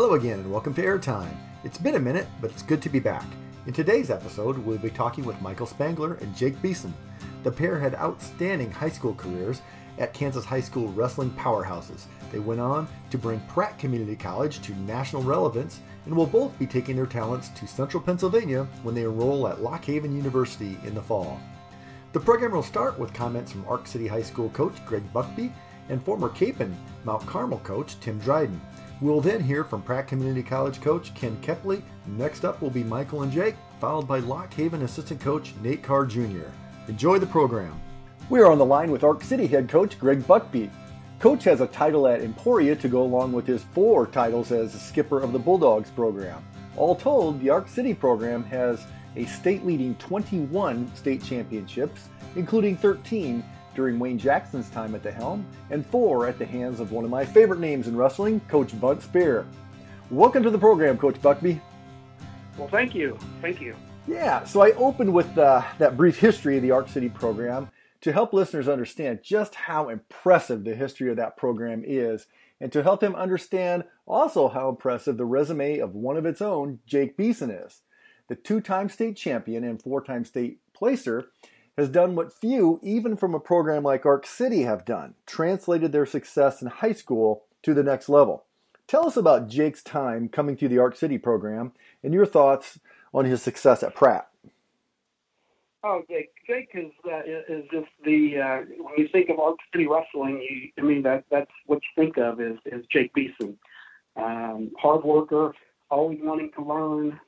Hello again and welcome to Airtime. It's been a minute, but it's good to be back. In today's episode, we'll be talking with Michael Spangler and Jake Beeson. The pair had outstanding high school careers at Kansas high school wrestling powerhouses. They went on to bring Pratt Community College to national relevance and will both be taking their talents to Central Pennsylvania when they enroll at Lock Haven University in the fall. The program will start with comments from Ark City High School coach Greg Buckby and former Cape and Mount Carmel coach Tim Dryden. We'll then hear from Pratt Community College coach Ken Kepley. Next up will be Michael and Jake, followed by Lock Haven assistant coach Nate Carr Jr. Enjoy the program. We are on the line with Ark City head coach Greg Buckby. Coach has a title at Emporia to go along with his 4 titles as the skipper of the Bulldogs program. All told, the Ark City program has a state-leading 21 state championships, including 13 during Wayne Jackson's time at the helm, and 4 at the hands of one of my favorite names in wrestling, Coach Bunt Spear. Welcome to the program, Coach Buckby. Well, thank you. Thank you. Yeah, so I opened with that brief history of the Ark City program to help listeners understand just how impressive the history of that program is, and to help them understand also how impressive the resume of one of its own, Jake Beeson, is. The 2-time state champion and 4-time state placer has done what few, even from a program like Ark City, have done, translated their success in high school to the next level. Tell us about Jake's time coming through the Ark City program and your thoughts on his success at Pratt. Oh, Jake is just the when you think of Ark City wrestling, that's what you think of is Jake Beeson. Hard worker, always wanting to learn.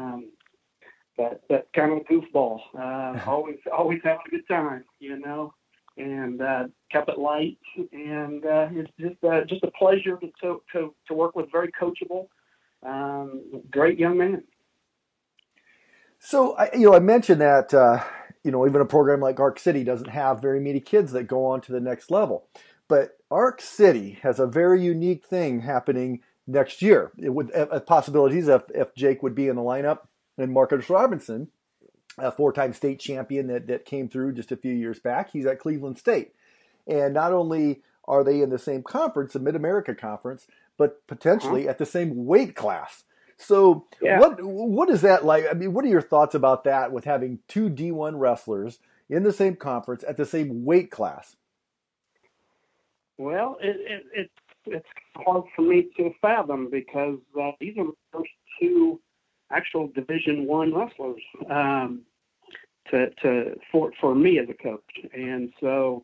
That kind of goofball, always having a good time, and kept it light. And it's just a pleasure to work with. Very coachable, great young man. So I mentioned that even a program like Ark City doesn't have very many kids that go on to the next level, but Ark City has a very unique thing happening next year. It would possibilities if Jake would be in the lineup. And Marcus Robinson, a 4-time state champion that came through just a few years back, he's at Cleveland State. And not only are they in the same conference, the Mid-America Conference, but potentially at the same weight class. So yeah. What is that like? I mean, what are your thoughts about that with having 2 D1 wrestlers in the same conference at the same weight class? Well, it's hard for me to fathom because these are the first 2 actual Division I wrestlers for me as a coach, and so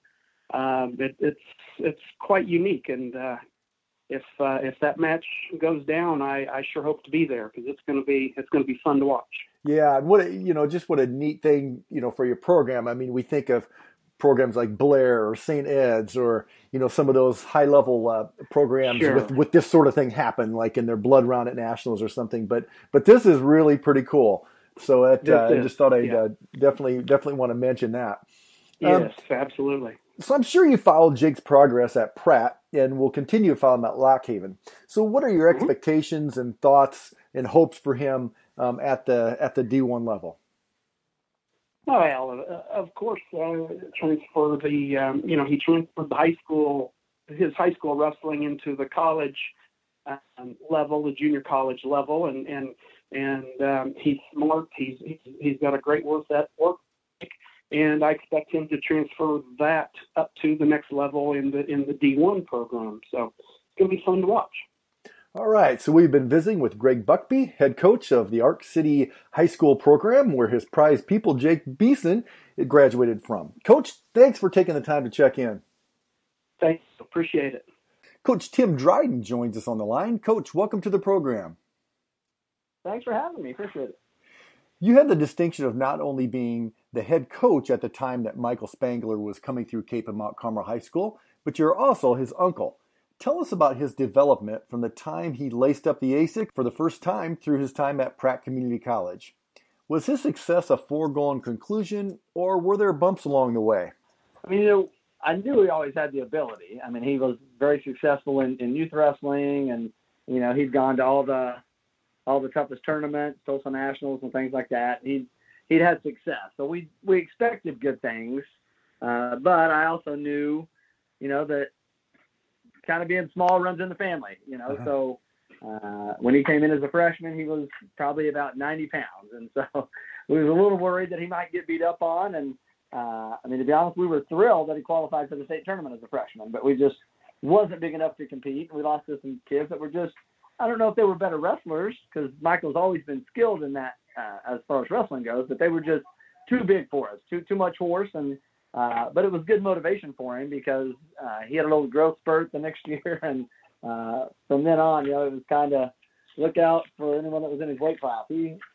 it's quite unique. And if that match goes down, I sure hope to be there because it's going to be fun to watch. Yeah, and what a neat thing for your program. I mean, we think of programs like Blair or St. Ed's or some of those high level programs Sure. with this sort of thing happen, like in their blood round at nationals or something. But this is really pretty cool. So I just thought I'd definitely want to mention that. Yes, absolutely. So I'm sure you followed Jake's progress at Pratt and will continue to follow him at Lock Haven. So what are your expectations and thoughts and hopes for him at the D1 level? Well, of course, transfer he transferred his high school wrestling into the college level, the junior college level, and he's smart. He's got a great work ethic, and I expect him to transfer that up to the next level in the D1 program. So it's going to be fun to watch. All right, so we've been visiting with Greg Buckby, head coach of the Ark City High School program, where his prized pupil, Jake Beeson, graduated from. Coach, thanks for taking the time to check in. Thanks, appreciate it. Coach Tim Dryden joins us on the line. Coach, welcome to the program. Thanks for having me, appreciate it. You had the distinction of not only being the head coach at the time that Michael Spangler was coming through Cape and Mount Carmel High School, but you're also his uncle. Tell us about his development from the time he laced up the ASIC for the first time through his time at Pratt Community College. Was his success a foregone conclusion, or were there bumps along the way? I mean, I knew he always had the ability. I mean, he was very successful in youth wrestling, and he'd gone to all the toughest tournaments, Tulsa Nationals, and things like that. He'd had success, so we expected good things. But I also knew, that kind of being small runs in the family, So when he came in as a freshman, he was probably about 90 pounds. And so we was a little worried that he might get beat up on. And, to be honest, we were thrilled that he qualified for the state tournament as a freshman, but we just wasn't big enough to compete. We lost to some kids that were just, I don't know if they were better wrestlers, because Michael's always been skilled in that as far as wrestling goes, but they were just too big for us, too much horse. And but it was good motivation for him, because he had a little growth spurt the next year. And from then on, it was kind of look out for anyone that was in his weight class.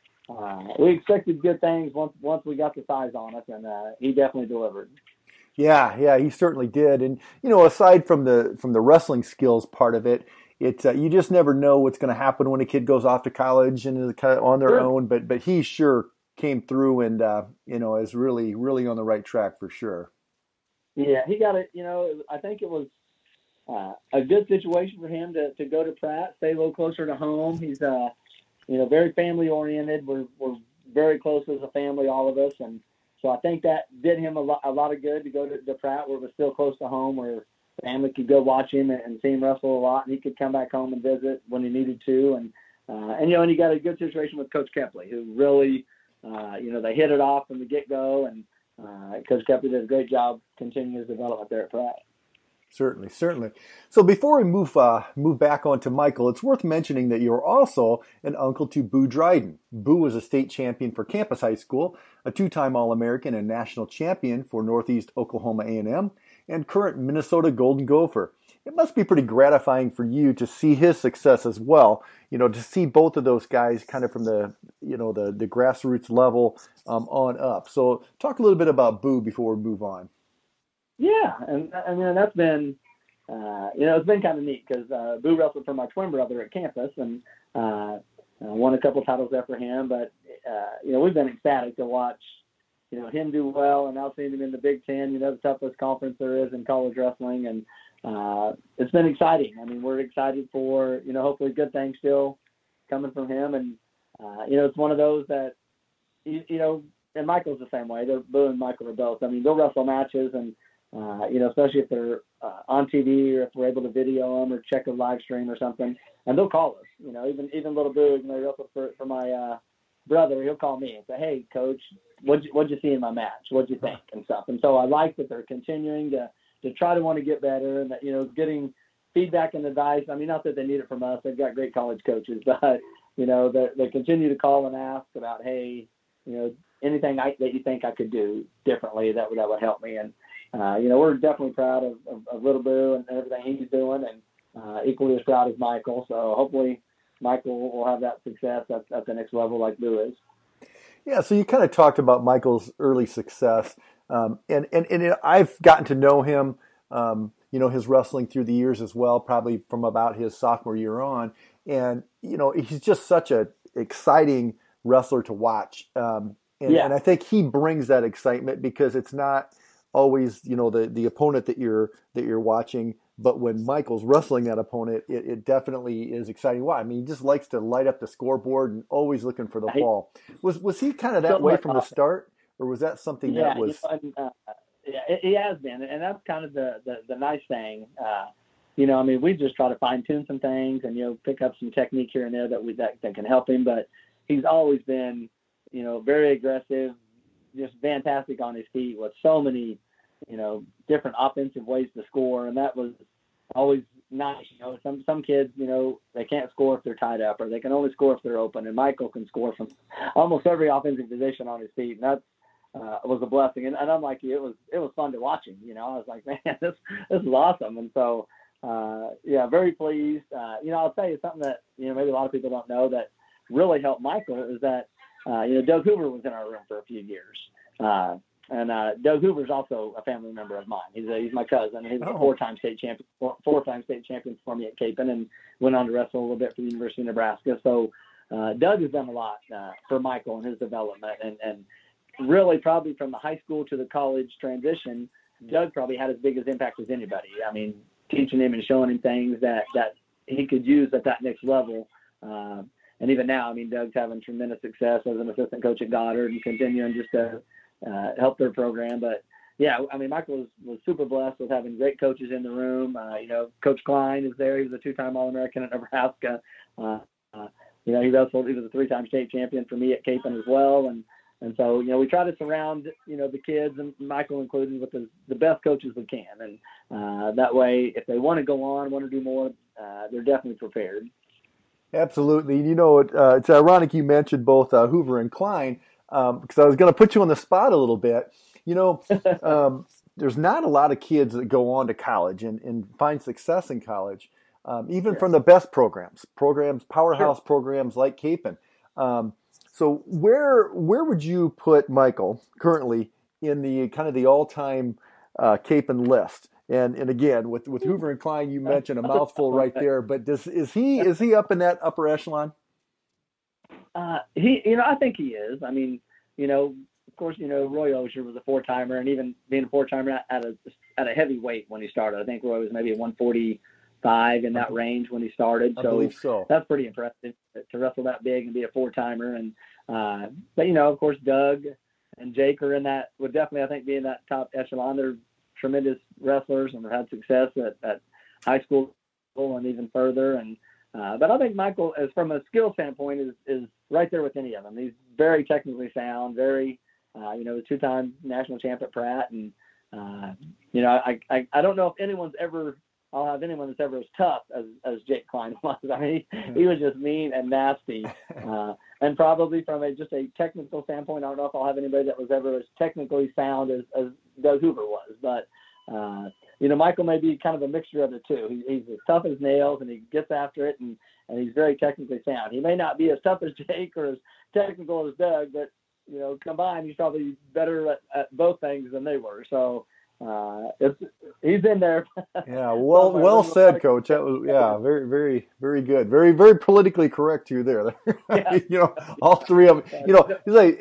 We expected good things once we got the size on us, and he definitely delivered. Yeah, he certainly did. And aside from the wrestling skills part of it, it's you just never know what's going to happen when a kid goes off to college and is kind of on their own. But he sure came through and is really really on the right track for sure. Yeah, he got it. I think it was a good situation for him to go to Pratt, stay a little closer to home. He's very family oriented. We're very close as a family, all of us, and so I think that did him a lot of good to go to Pratt, where it was still close to home, where family could go watch him and see him wrestle a lot, and he could come back home and visit when he needed to. And he got a good situation with Coach Kepley, who really, they hit it off from the get-go, and Coach Kepley did a great job continuing his development there at Pratt. Certainly. So before we move back on to Michael, it's worth mentioning that you're also an uncle to Boo Dryden. Boo was a state champion for Campus High School, a two-time All-American and national champion for Northeast Oklahoma A&M, and current Minnesota Golden Gopher. It must be pretty gratifying for you to see his success as well. To see both of those guys kind of from the grassroots level on up. So talk a little bit about Boo before we move on. Yeah, and that's been, it's been kind of neat, because Boo wrestled for my twin brother at Campus, and won a couple titles there for him. But we've been ecstatic to watch him do well, and now seeing him in the Big Ten, the toughest conference there is in college wrestling, and it's been exciting. We're excited for hopefully good things still coming from him, and it's one of those that and Michael's the same way. Boo and Michael are both. They'll wrestle matches, and especially if they're on TV, or if we're able to video them or check a live stream or something, and they'll call us. Even little Boo, for my brother, he'll call me and say, "Hey, Coach, what'd you see in my match? What'd you think?" and stuff. And so I like that they're continuing to try to want to get better, and that getting feedback and advice. Not that they need it from us; they've got great college coaches, but they continue to call and ask about, hey, anything that you think I could do differently that would help me. And we're definitely proud of little Boo and everything he's doing, and equally as proud as Michael. So hopefully Michael will have that success at the next level like Boo is. Yeah, so you kind of talked about Michael's early success, and I've gotten to know him, his wrestling through the years as well, probably from about his sophomore year on, and he's just such a exciting wrestler to watch, and I think he brings that excitement, because it's not always the opponent that you're watching, but when Michael's wrestling that opponent, it definitely is exciting. Why? He just likes to light up the scoreboard and always looking for the fall. Was he kind of that way from the start, or was that something that was? He has been, and that's kind of the nice thing. We just try to fine tune some things and pick up some technique here and there that can help him. But he's always been very aggressive, just fantastic on his feet with so many different offensive ways to score, and that was always nice. Some kids they can't score if they're tied up, or they can only score if they're open, and Michael can score from almost every offensive position on his feet, and that was a blessing. And I'm like you, it was fun to watch him. I was like, man, this is awesome. And so very pleased. I'll tell you something that maybe a lot of people don't know that really helped Michael is that Doug Hoover was in our room for a few years. And Doug Hoover's also a family member of mine. He's my cousin. He's a four-time state champion for me at Capen, and went on to wrestle a little bit for the University of Nebraska. So Doug has done a lot for Michael and his development, and really probably from the high school to the college transition, Doug probably had as big an impact as anybody. Teaching him and showing him things that he could use at that next level. And even now, Doug's having tremendous success as an assistant coach at Goddard and continuing just to help their program. But, yeah, I mean, Michael was super blessed with having great coaches in the room. Coach Klein is there. He was a two-time All-American at Nebraska. Uh, he wrestled. He was a three-time state champion for me at Capen as well. And so, we try to surround, the kids, and Michael included, with the best coaches we can. And that way, if they want to go on, want to do more, they're definitely prepared. Absolutely. It's ironic you mentioned both Hoover and Klein, because I was going to put you on the spot a little bit. There's not a lot of kids that go on to college and find success in college, even from the best programs, powerhouse programs like Capen. So where would you put Michael currently in the kind of the all-time Capen list? And again, with Hoover and Klein, you mentioned a mouthful right there. But is he up in that upper echelon? I think he is. I mean, of course, Roy Osher was a four-timer, and even being a four-timer at a heavy weight when he started. I think Roy was maybe 145 in that range when he started. I believe so. That's pretty impressive to wrestle that big and be a four-timer. And but of course, Doug and Jake are in that. Would definitely, I think, be in that top echelon. They're tremendous wrestlers and have had success at high school and even further. And but I think Michael, as from a skill standpoint, is right there with any of them. He's very technically sound, very a two-time national champ at Pratt, and I don't know if I'll have anyone that's ever as tough as Jake Klein was. I mean, he was just mean and nasty, and probably from just a technical standpoint, I don't know if I'll have anybody that was ever as technically sound as Doug Hoover was. But Michael may be kind of a mixture of the two. He's as tough as nails, and he gets after it, and he's very technically sound. He may not be as tough as Jake or as technical as Doug, but combined, he's probably better at both things than they were. So he's in there. Yeah, well said, Coach. That was very, very, very good. Very, very politically correct you there. Yeah. All three of them. He's like,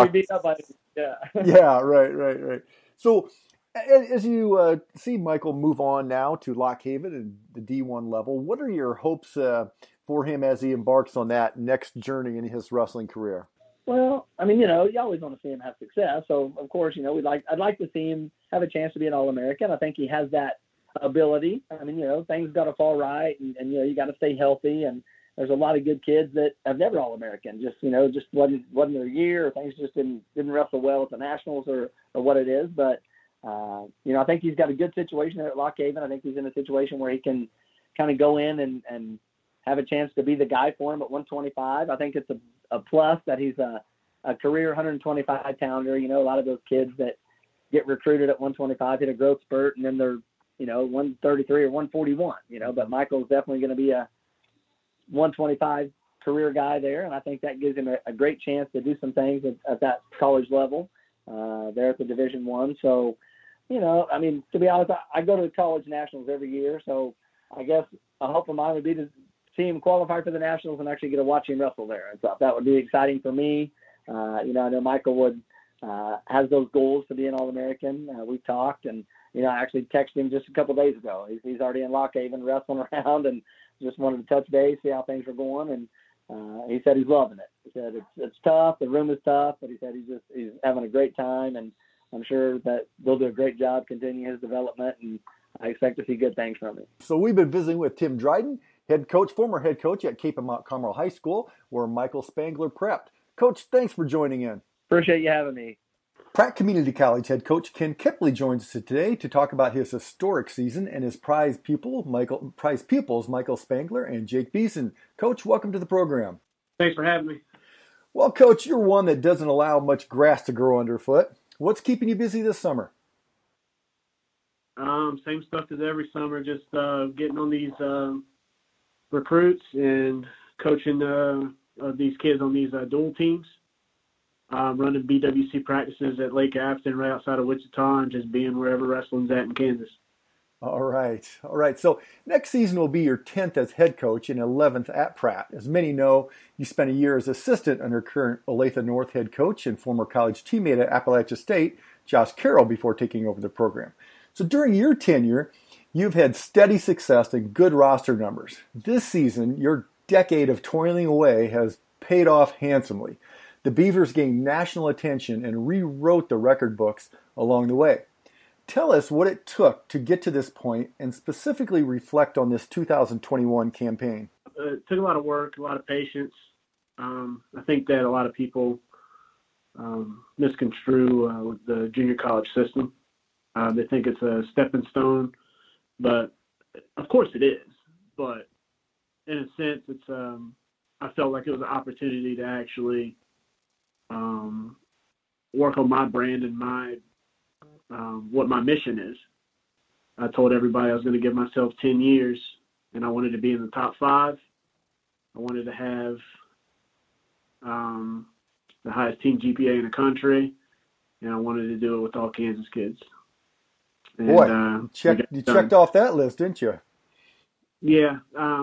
yeah, right. So, as you see Michael move on now to Lock Haven and the D1 level, what are your hopes for him as he embarks on that next journey in his wrestling career? Well, I mean, you always want to see him have success. So, of course, I'd like to see him have a chance to be an All-American. I think he has that ability. I mean, things got to fall right, and you got to stay healthy. And there's a lot of good kids that have never All-American. Just wasn't their year, or things just didn't wrestle well at the nationals, or what it is. But I think he's got a good situation there at Lock Haven. I think he's in a situation where he can kind of go in and have a chance to be the guy for him at 125. I think it's a plus that he's a career 125-pounder. A lot of those kids that get recruited at 125 hit a growth spurt, and then they're 133 or 141. But Michael's definitely going to be a 125 career guy there, and I think that gives him a great chance to do some things at that college level there at the Division I. So, I mean, to be honest, I go to the college nationals every year, so I guess a hope of mine would be to see him qualify for the nationals and actually get to watch him wrestle there and stuff. That would be exciting for me. I know Michael would has those goals to be an All-American. We've talked, and I actually texted him just a couple of days ago. He's already in Lock Haven wrestling around, and just wanted to touch base, see how things were going, and he said he's loving it. He said it's tough, the room is tough, but he said he's having a great time, and I'm sure that they'll do a great job continuing his development, and I expect to see good things from him. So we've been visiting with Tim Dryden, former head coach at Cape and Mount Carmel High School, where Michael Spangler prepped. Coach, thanks for joining in. Appreciate you having me. Pratt Community College head coach Ken Kipley joins us today to talk about his historic season and his prize pupils Michael Spangler and Jake Beeson. Coach, welcome to the program. Thanks for having me. Well, Coach, you're one that doesn't allow much grass to grow underfoot. What's keeping you busy this summer? Same stuff as every summer, just getting on these recruits and coaching these kids on these dual teams. Running BWC practices at Lake Afton right outside of Wichita, and just being wherever wrestling's at in Kansas. All right. So next season will be your 10th as head coach and 11th at Pratt. As many know, you spent a year as assistant under current Olathe North head coach and former college teammate at Appalachia State, Josh Carroll, before taking over the program. So during your tenure, you've had steady success and good roster numbers. This season, your decade of toiling away has paid off handsomely. The Beavers gained national attention and rewrote the record books along the way. Tell us what it took to get to this point and specifically reflect on this 2021 campaign. It took a lot of work, a lot of patience. I think that a lot of people misconstrue the junior college system. They think it's a stepping stone, but of course it is. But in a sense, it's I felt like it was an opportunity to actually work on my brand and my what my mission is. I told everybody I was going to give myself 10 years, and I wanted to be in the top 5. I wanted to have the highest team GPA in the country, and I wanted to do it with all Kansas kids. And, Boy, you checked off that list, didn't you? Yeah.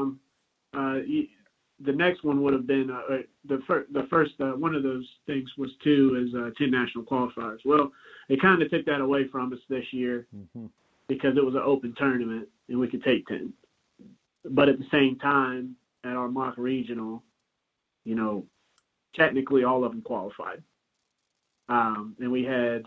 The next one would have been the first one of those things was 10 national qualifiers. Well, they kind of took that away from us this year because it was an open tournament and we could take 10. But at the same time, at our mock regional, technically all of them qualified. And we had,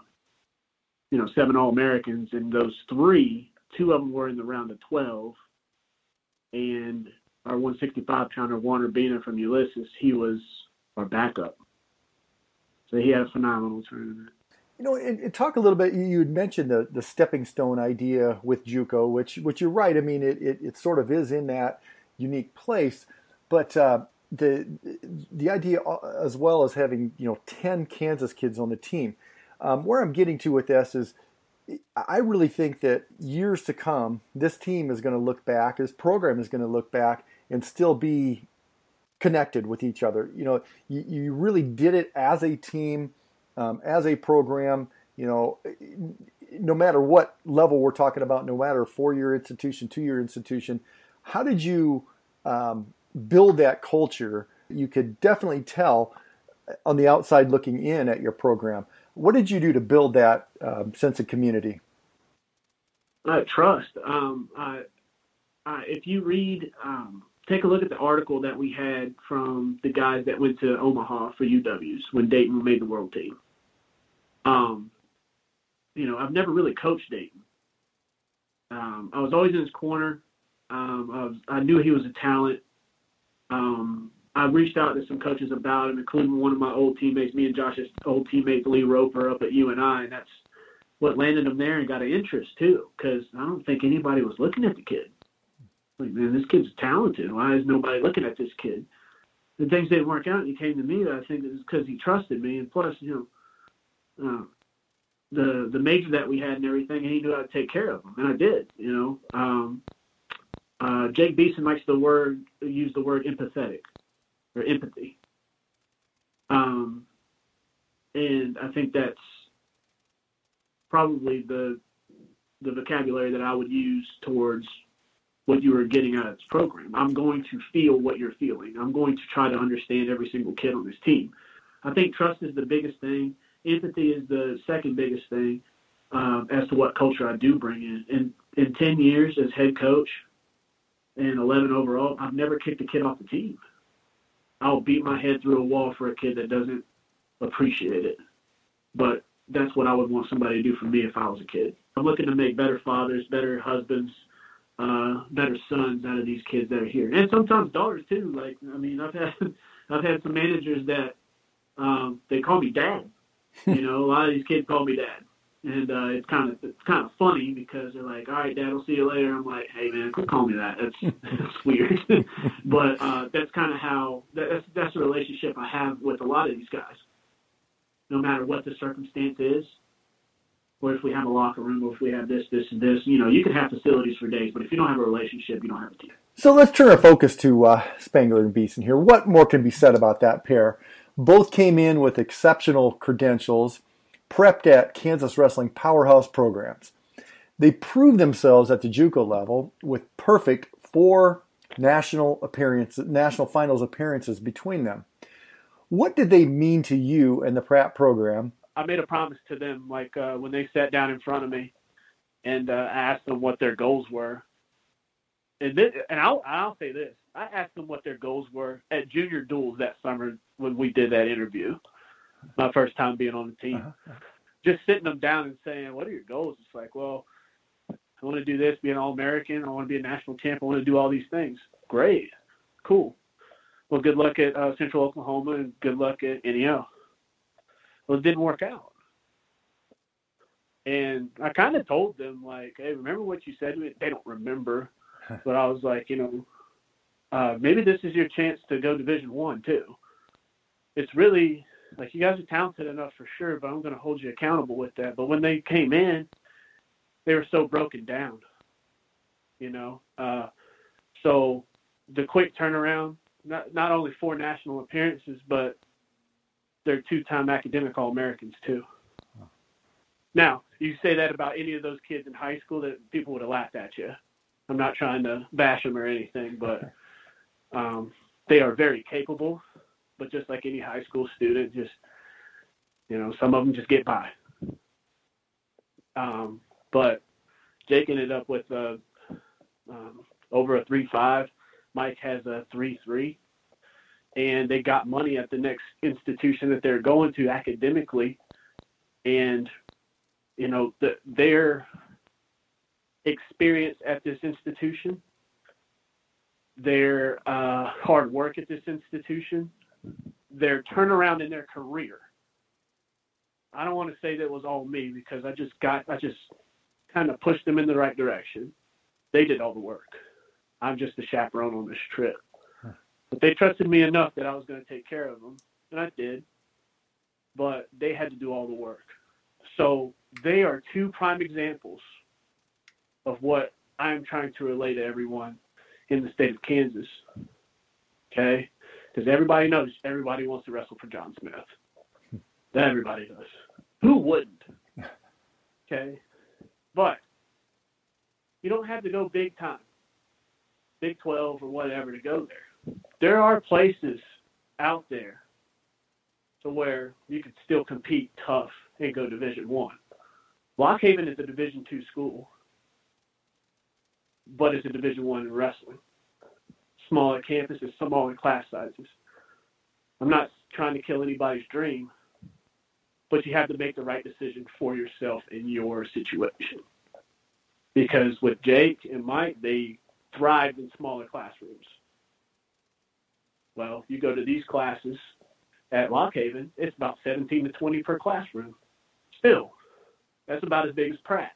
7 All-Americans, and those 3, 2 of them were in the round of 12. And our 165-pounder, Warner Bina from Ulysses, he was our backup. So he had a phenomenal tournament. And talk a little bit, you had mentioned the stepping stone idea with JUCO, which you're right. I mean, it sort of is in that unique place. But the idea as well as having, 10 Kansas kids on the team. Where I'm getting to with this is I really think that years to come, this team is going to look back, this program is going to look back and still be connected with each other. You really did it as a team, as a program, no matter what level we're talking about, no matter 4-year institution, 2-year institution. How did you build that culture? You could definitely tell on the outside looking in at your program. What did you do to build that sense of community? Trust. If you read, take a look at the article that we had from the guys that went to Omaha for UWs when Dayton made the world team. I've never really coached Dayton. I was always in his corner. I knew he was a talent. I reached out to some coaches about him, including one of my old teammates, me and Josh's old teammate, Lee Roper, up at UNI, and that's what landed him there and got an interest, too, because I don't think anybody was looking at the kid. Like, man, this kid's talented. Why is nobody looking at this kid? And things didn't work out, and he came to me. I think it was because he trusted me, and plus, the major that we had and everything, and he knew how to take care of him, and I did, Jake Beeson likes to use the word empathetic. Or empathy. And I think that's probably the vocabulary that I would use towards what you were getting out of this program. I'm going to feel what you're feeling. I'm going to try to understand every single kid on this team. I think trust is the biggest thing. Empathy is the second biggest thing as to what culture I do bring in. In 10 years as head coach and 11 overall, I've never kicked a kid off the team. I'll beat my head through a wall for a kid that doesn't appreciate it. But that's what I would want somebody to do for me if I was a kid. I'm looking to make better fathers, better husbands, better sons out of these kids that are here. And sometimes daughters too. I've had some managers that they call me dad. A lot of these kids call me dad. And it's kind of funny because they're like, all right, Dad, I'll see you later. I'm like, hey, man, quit calling me that. That's weird. But that's kind of how that's the relationship I have with a lot of these guys. No matter what the circumstance is, or if we have a locker room, or if we have this, and this, you can have facilities for days, but if you don't have a relationship, you don't have a team. So let's turn our focus to Spangler and Beeson here. What more can be said about that pair? Both came in with exceptional credentials, prepped at Kansas Wrestling powerhouse programs. They proved themselves at the JUCO level with perfect 4 national finals appearances between them. What did they mean to you and the Pratt program? I made a promise to them, when they sat down in front of me and I asked them what their goals were. And I'll say this. I asked them what their goals were at junior duels that summer when we did that interview. My first time being on the team. just sitting them down and saying, what are your goals? It's like, well, I want to do this, be an All-American. I want to be a national champ. I want to do all these things. Great. Cool. Well, good luck at Central Oklahoma and good luck at NEO. Well, it didn't work out. And I kind of told them, like, hey, remember what you said to me? They don't remember. But I was like, maybe this is your chance to go Division I, too. It's really, like, you guys are talented enough for sure, but I'm going to hold you accountable with that. But when they came in, they were so broken down, So the quick turnaround, not only 4 national appearances, but they're 2-time academic All-Americans, too. Now, you say that about any of those kids in high school, that people would have laughed at you. I'm not trying to bash them or anything, but they are very capable. But just like any high school student, just, some of them just get by. But Jake ended up with over a 3.5. Mike has a 3.3. And they got money at the next institution that they're going to academically. And, their experience at this institution, their hard work at this institution, their turnaround in their career. I don't want to say that was all me, because I just kind of pushed them in the right direction. They did all the work. I'm just a chaperone on this trip. But they trusted me enough that I was going to take care of them, and I did. But they had to do all the work. So they are 2 prime examples of what I'm trying to relay to everyone in the state of Kansas. Okay? Because everybody knows everybody wants to wrestle for John Smith. Everybody does. Who wouldn't? Okay? But you don't have to go big time, Big 12 or whatever, to go there. There are places out there to where you could still compete tough and go Division I. Lock Haven is a Division II school, but it's a Division I in wrestling. Smaller campuses, smaller class sizes. I'm not trying to kill anybody's dream, but you have to make the right decision for yourself in your situation. Because with Jake and Mike, they thrived in smaller classrooms. Well, you go to these classes at Lock Haven, it's about 17 to 20 per classroom. Still, that's about as big as Pratt.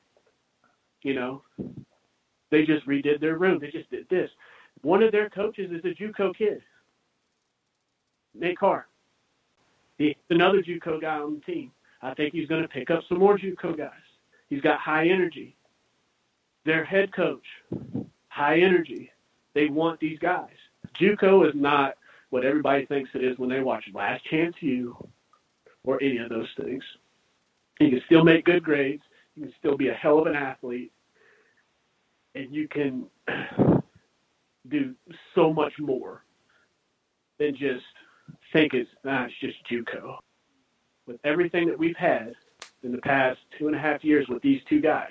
They just redid their room. They just did this. One of their coaches is a JUCO kid, Nate Carr. He's another JUCO guy on the team. I think he's going to pick up some more JUCO guys. He's got high energy. Their head coach, high energy. They want these guys. JUCO is not what everybody thinks it is when they watch Last Chance U or any of those things. You can still make good grades. You can still be a hell of an athlete. And you can do so much more than just think it's just JUCO. With everything that we've had in the past 2.5 years with these 2 guys,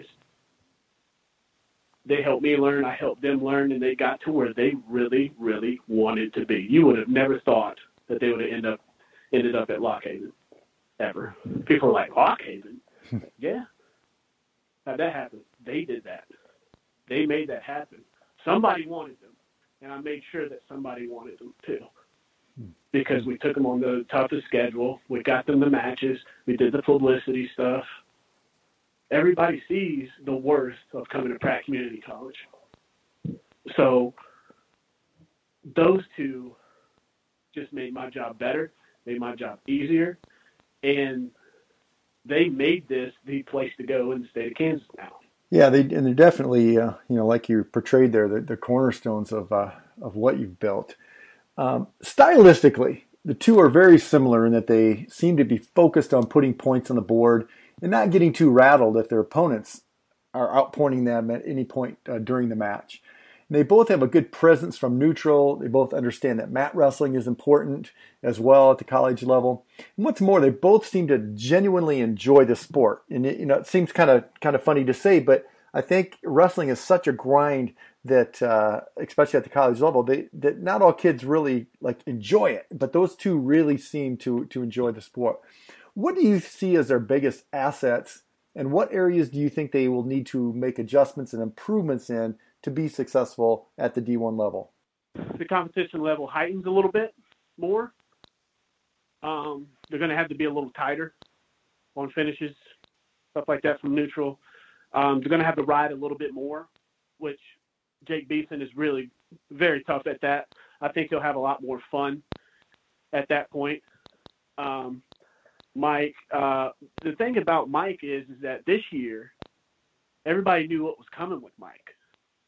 they helped me learn, I helped them learn, and they got to where they really, really wanted to be. You would have never thought that they would have ended up at Lock Haven, ever. People are like, Lock Haven? Yeah. How'd that happen? They did that. They made that happen. Somebody wanted them, and I made sure that somebody wanted them too. Because we took them on the toughest schedule. We got them the matches. We did the publicity stuff. Everybody sees the worth of coming to Pratt Community College. So those 2 just made my job better, made my job easier, and they made this the place to go in the state of Kansas now. Yeah, they're definitely, like you portrayed there, the cornerstones of what you've built. Stylistically, the 2 are very similar in that they seem to be focused on putting points on the board and not getting too rattled if their opponents are outpointing them at any point during the match. And they both have a good presence from neutral. They both understand that mat wrestling is important as well at the college level. And what's more, they both seem to genuinely enjoy the sport. And it seems kind of funny to say, but I think wrestling is such a grind that, especially at the college level, that not all kids really enjoy it. But those 2 really seem to enjoy the sport. What do you see as their biggest assets, and what areas do you think they will need to make adjustments and improvements in to be successful at the D1 level? The competition level heightens a little bit more. They're going to have to be a little tighter on finishes, stuff like that from neutral. They're going to have to ride a little bit more, which Jake Beeson is really very tough at that. I think he'll have a lot more fun at that point. Mike, the thing about Mike is that this year, everybody knew what was coming with Mike.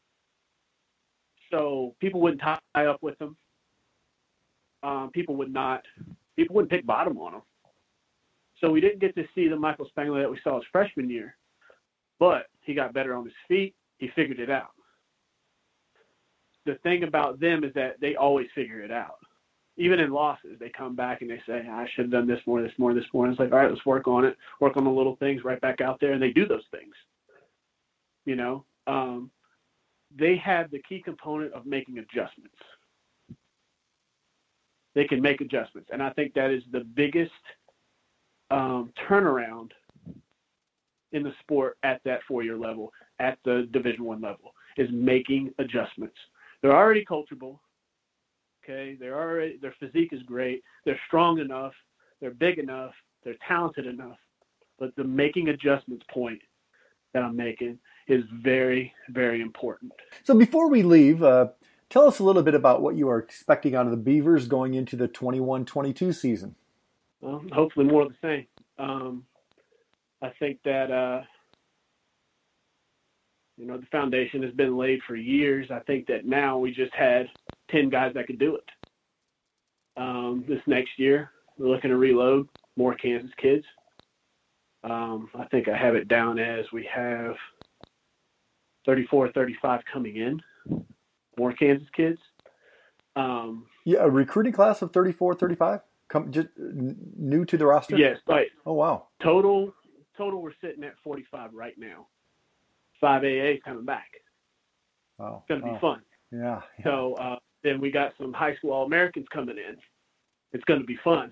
So people wouldn't tie up with him. People wouldn't pick bottom on him. So we didn't get to see the Michael Spangler that we saw his freshman year, but he got better on his feet. He figured it out. The thing about them is that they always figure it out. Even in losses, they come back and they say, I should have done this more, this more, this more. And it's like, all right, let's work on it, work on the little things, right back out there, and they do those things. You know, they have the key component of making adjustments. They can make adjustments. And I think that is the biggest turnaround in the sport at that 4-year level, at the Division I level, is making adjustments. They're already coachable. Okay, their physique is great. They're strong enough. They're big enough. They're talented enough. But the making adjustments point that I'm making is very, very important. So before we leave, tell us a little bit about what you are expecting out of the Beavers going into the 21-22 season. Well, hopefully more of the same. I think that, the foundation has been laid for years. I think that now we just had 10 guys that could do it. This next year, we're looking to reload more Kansas kids. I think I have it down as we have 34, 35 coming in, more Kansas kids. A recruiting class of 34, 35? Just new to the roster? Yes. Right. Oh, wow. Total, we're sitting at 45 right now. 5AA is coming back. Wow. It's going to be fun. Yeah. So then we got some high school All-Americans coming in. It's going to be fun.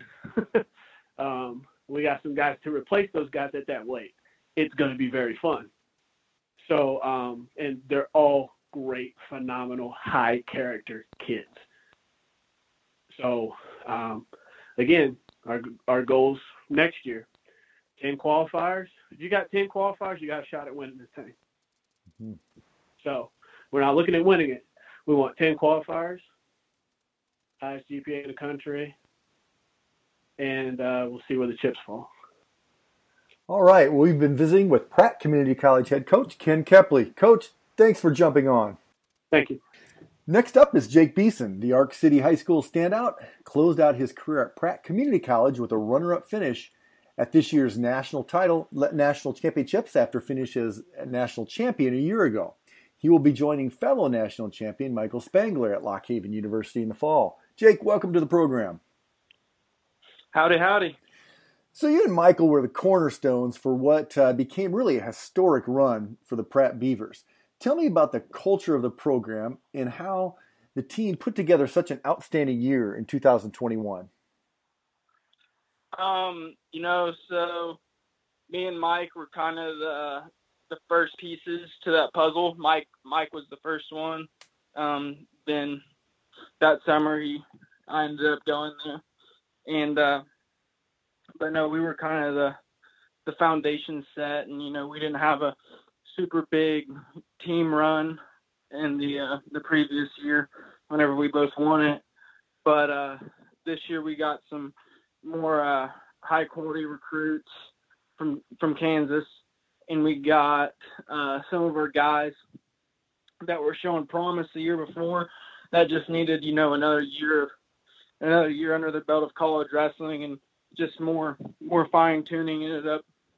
We got some guys to replace those guys at that weight. It's going to be very fun. So, and they're all great, phenomenal, high-character kids. So, again, our goals next year, 10 qualifiers. If you got 10 qualifiers, you got a shot at winning this thing. Mm-hmm. So we're not looking at winning it. We want 10 qualifiers, highest GPA in the country, and we'll see where the chips fall. All right. Well, we've been visiting with Pratt Community College head coach Ken Kepley. Coach, thanks for jumping on. Thank you. Next up is Jake Beeson, the Ark City High School standout, closed out his career at Pratt Community College with a runner-up finish at this year's national championships after finishing as national champion a year ago. He will be joining fellow national champion Michael Spangler at Lock Haven University in the fall. Jake, welcome to the program. Howdy, howdy. So you and Michael were the cornerstones for what became really a historic run for the Pratt Beavers. Tell me about the culture of the program and how the team put together such an outstanding year in 2021. So me and Mike were kind of the first pieces to that puzzle. Mike was the first one. Then that summer I ended up going there, and but no, we were kind of the foundation set, and we didn't have a super big team run in the previous year whenever we both won it, but this year we got some more high quality recruits from Kansas, and we got some of our guys that were showing promise the year before that just needed another year under the belt of college wrestling and just more fine tuning. Ended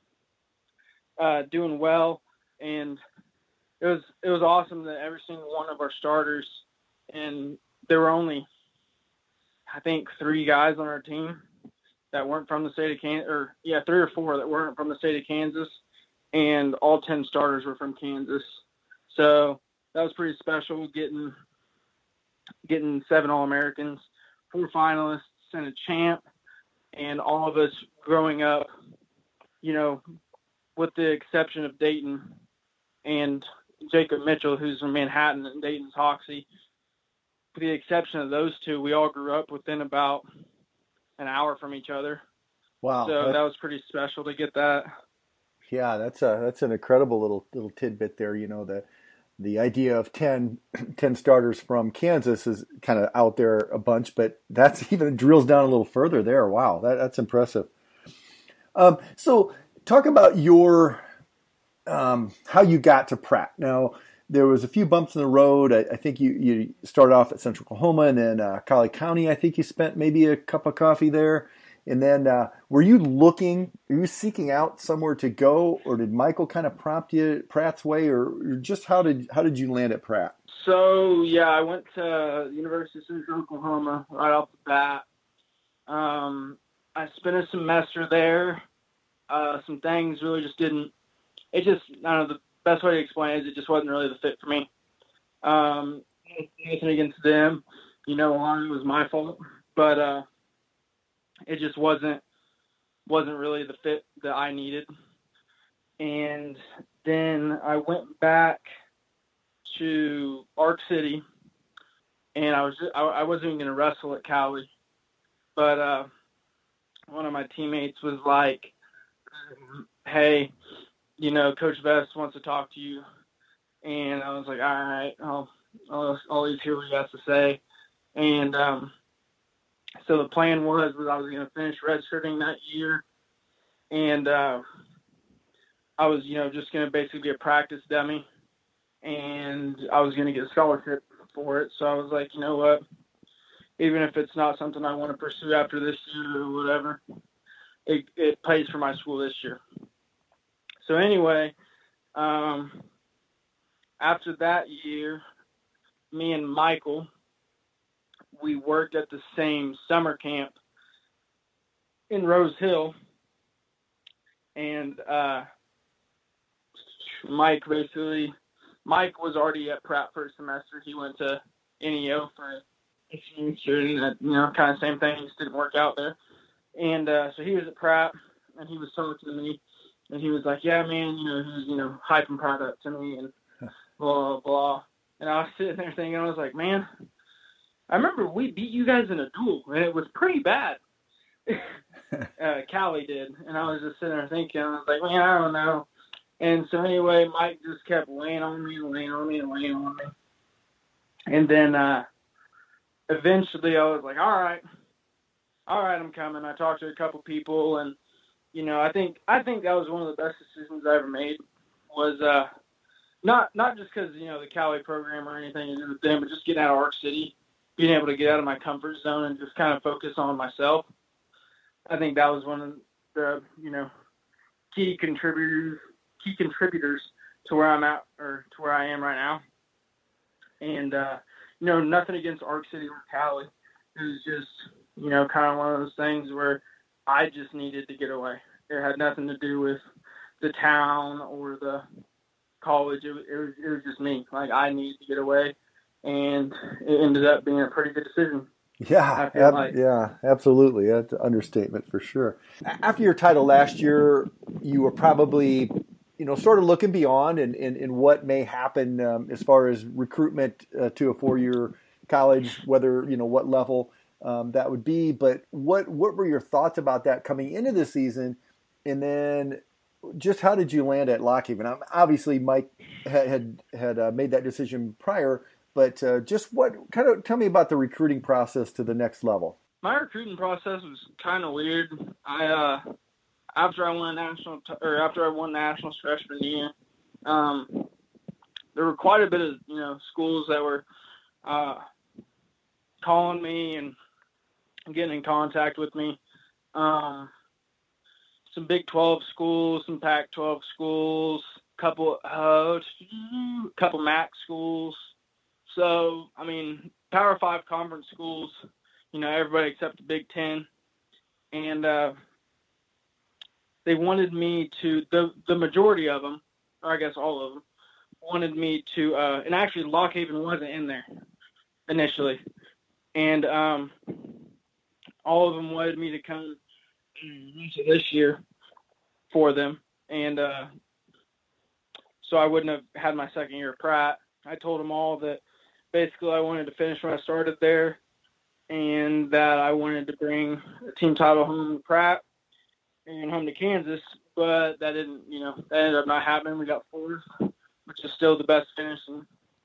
up doing well, and it was awesome that every single one of our starters, and there were only I think 3 guys on our team that weren't from the state of Kansas, 3 or 4 that weren't from the state of Kansas, and all 10 starters were from Kansas. So that was pretty special, getting 7 All-Americans, 4 finalists, and a champ. And all of us growing up, with the exception of Dayton and Jacob Mitchell, who's from Manhattan, and Dayton's Hoxie, with the exception of those two, we all grew up within about an hour from each other. Wow. So that was pretty special to get that. Yeah, that's an incredible little tidbit there. The idea of 10 starters from Kansas is kind of out there a bunch, but that's even drills down a little further there. Wow, that's impressive. So talk about your how you got to Pratt. Now, there was a few bumps in the road. I think you started off at Central Oklahoma and then Collie County. I think you spent maybe a cup of coffee there. And then were you seeking out somewhere to go, or did Michael kind of prompt you Pratt's way, or just how did you land at Pratt? So, yeah, I went to the University of Central Oklahoma right off the bat. I spent a semester there. Some things really just didn't – I don't know, the best way to explain it is it just wasn't really the fit for me. Nothing against them. A lot of it was my fault. But it just wasn't really the fit that I needed. And then I went back to Ark City, and I wasn't even going to wrestle at Cali, but one of my teammates was like, "Hey, Coach Vest wants to talk to you," and I was like, "All right, I'll always hear what he has to say." And so the plan was I was going to finish redshirting that year, and I was just going to basically be a practice dummy, and I was going to get a scholarship for it. So I was like, you know what, even if it's not something I want to pursue after this year or whatever, it pays for my school this year. So anyway, after that year, me and Michael, we worked at the same summer camp in Rose Hill, and Mike was already at Pratt for a semester. He went to NEO for a semester, and that, kind of same thing. He just didn't work out there. And so he was at Pratt, and he was talking to me, and he was like, "Yeah, man, he was, hyping Pratt up to me, and blah, blah, blah." And I was sitting there thinking, I was like, man, I remember we beat you guys in a duel, and it was pretty bad. Callie did. And I was just sitting there thinking, I was like, man, I don't know. And so anyway, Mike just kept laying on me. And then eventually I was like, all right, I'm coming. I talked to a couple people, and, I think that was one of the best decisions I ever made was not just because, the Cali program or anything to do with them, but just getting out of Ark City, being able to get out of my comfort zone and just kind of focus on myself. I think that was one of the, key contributors to where I'm at, or to where I am right now. And, nothing against Ark City or Cali. It was just, kind of one of those things where I just needed to get away. It had nothing to do with the town or the college. It was just me. Like, I needed to get away, and it ended up being a pretty good decision. Yeah, yeah, absolutely. That's an understatement for sure. After your title last year, you were probably, sort of looking beyond and what may happen as far as recruitment to a 4-year college, whether, what level that would be. But what were your thoughts about that coming into the season? And then just how did you land at Lock Haven? Obviously, Mike had made that decision prior, but just tell me about the recruiting process to the next level. My recruiting process was kind of weird. After I won nationals freshman year, there were quite a bit of schools that were calling me and getting in contact with me. Some Big 12 schools, some Pac-12 schools, couple MAC schools. So, I mean, Power 5 conference schools, everybody except the Big 10. And they wanted me to, the majority of them, or I guess all of them, wanted me to, and actually Lock Haven wasn't in there initially. And all of them wanted me to come this year for them. And so I wouldn't have had my second year at Pratt. I told them all that basically I wanted to finish when I started there and that I wanted to bring a team title home to Pratt and home to Kansas, but that didn't, that ended up not happening. We got fourth, which is still the best finish in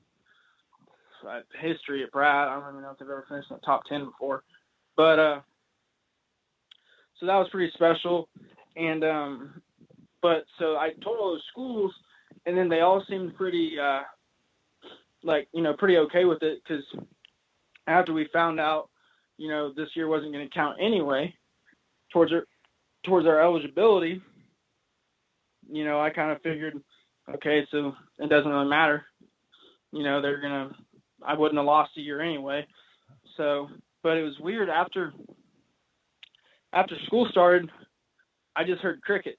history at Pratt. I don't even know if they've ever finished in the top 10 before. But so that was pretty special. And but so I told all those schools, and then they all seemed pretty pretty okay with it, because after we found out, this year wasn't going to count anyway towards our eligibility, I kind of figured, okay, so it doesn't really matter. I wouldn't have lost a year anyway. So, but it was weird after school started, I just heard crickets.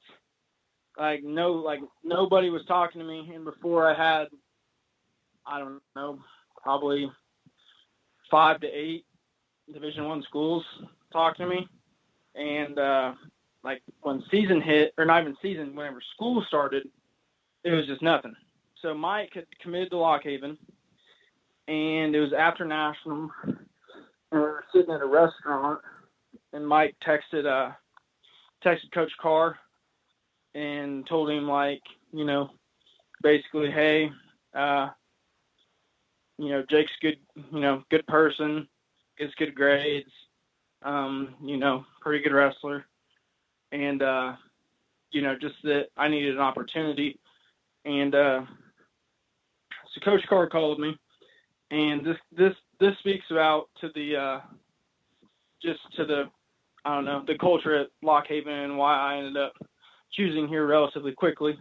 Nobody was talking to me. And before I had, I don't know, probably 5 to 8 Division I schools talk to me. And when season hit, or not even season, whenever school started, it was just nothing. So Mike had committed to Lock Haven, and it was after National. And we were sitting at a restaurant, and Mike texted Coach Carr and told him, basically, hey, Jake's good, good person, gets good grades, pretty good wrestler. And, just that I needed an opportunity. And so Coach Carr called me, and this speaks about to the the culture at Lock Haven and why I ended up choosing here relatively quickly.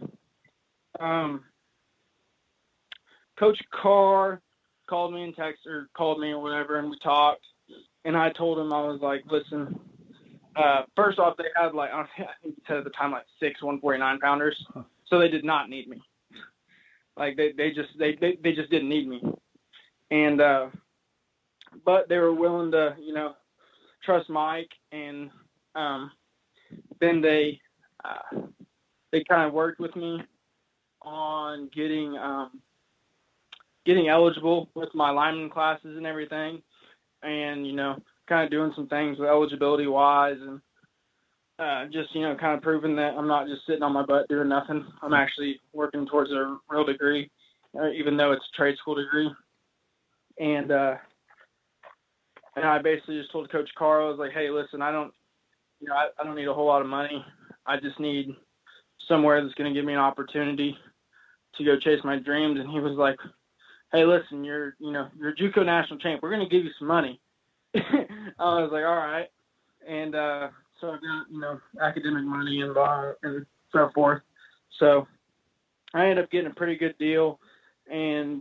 Coach Carr called me or whatever, and we talked. And I told him, I was like, listen, first off, they had I think he said at the time 6 149-pounders, so they did not need me. They just didn't need me. And but they were willing to trust Mike, and then they kind of worked with me on getting eligible with my lineman classes and everything, and kind of doing some things with eligibility wise, and just kind of proving that I'm not just sitting on my butt doing nothing. I'm actually working towards a real degree, even though it's a trade school degree. And I basically just told Coach Carr, I was like, hey, listen, I don't need a whole lot of money. I just need somewhere that's going to give me an opportunity to go chase my dreams. And he was like, hey, listen, you're JUCO national champ. We're going to give you some money. I was like, all right. And so I got, academic money and so forth. So I ended up getting a pretty good deal. And,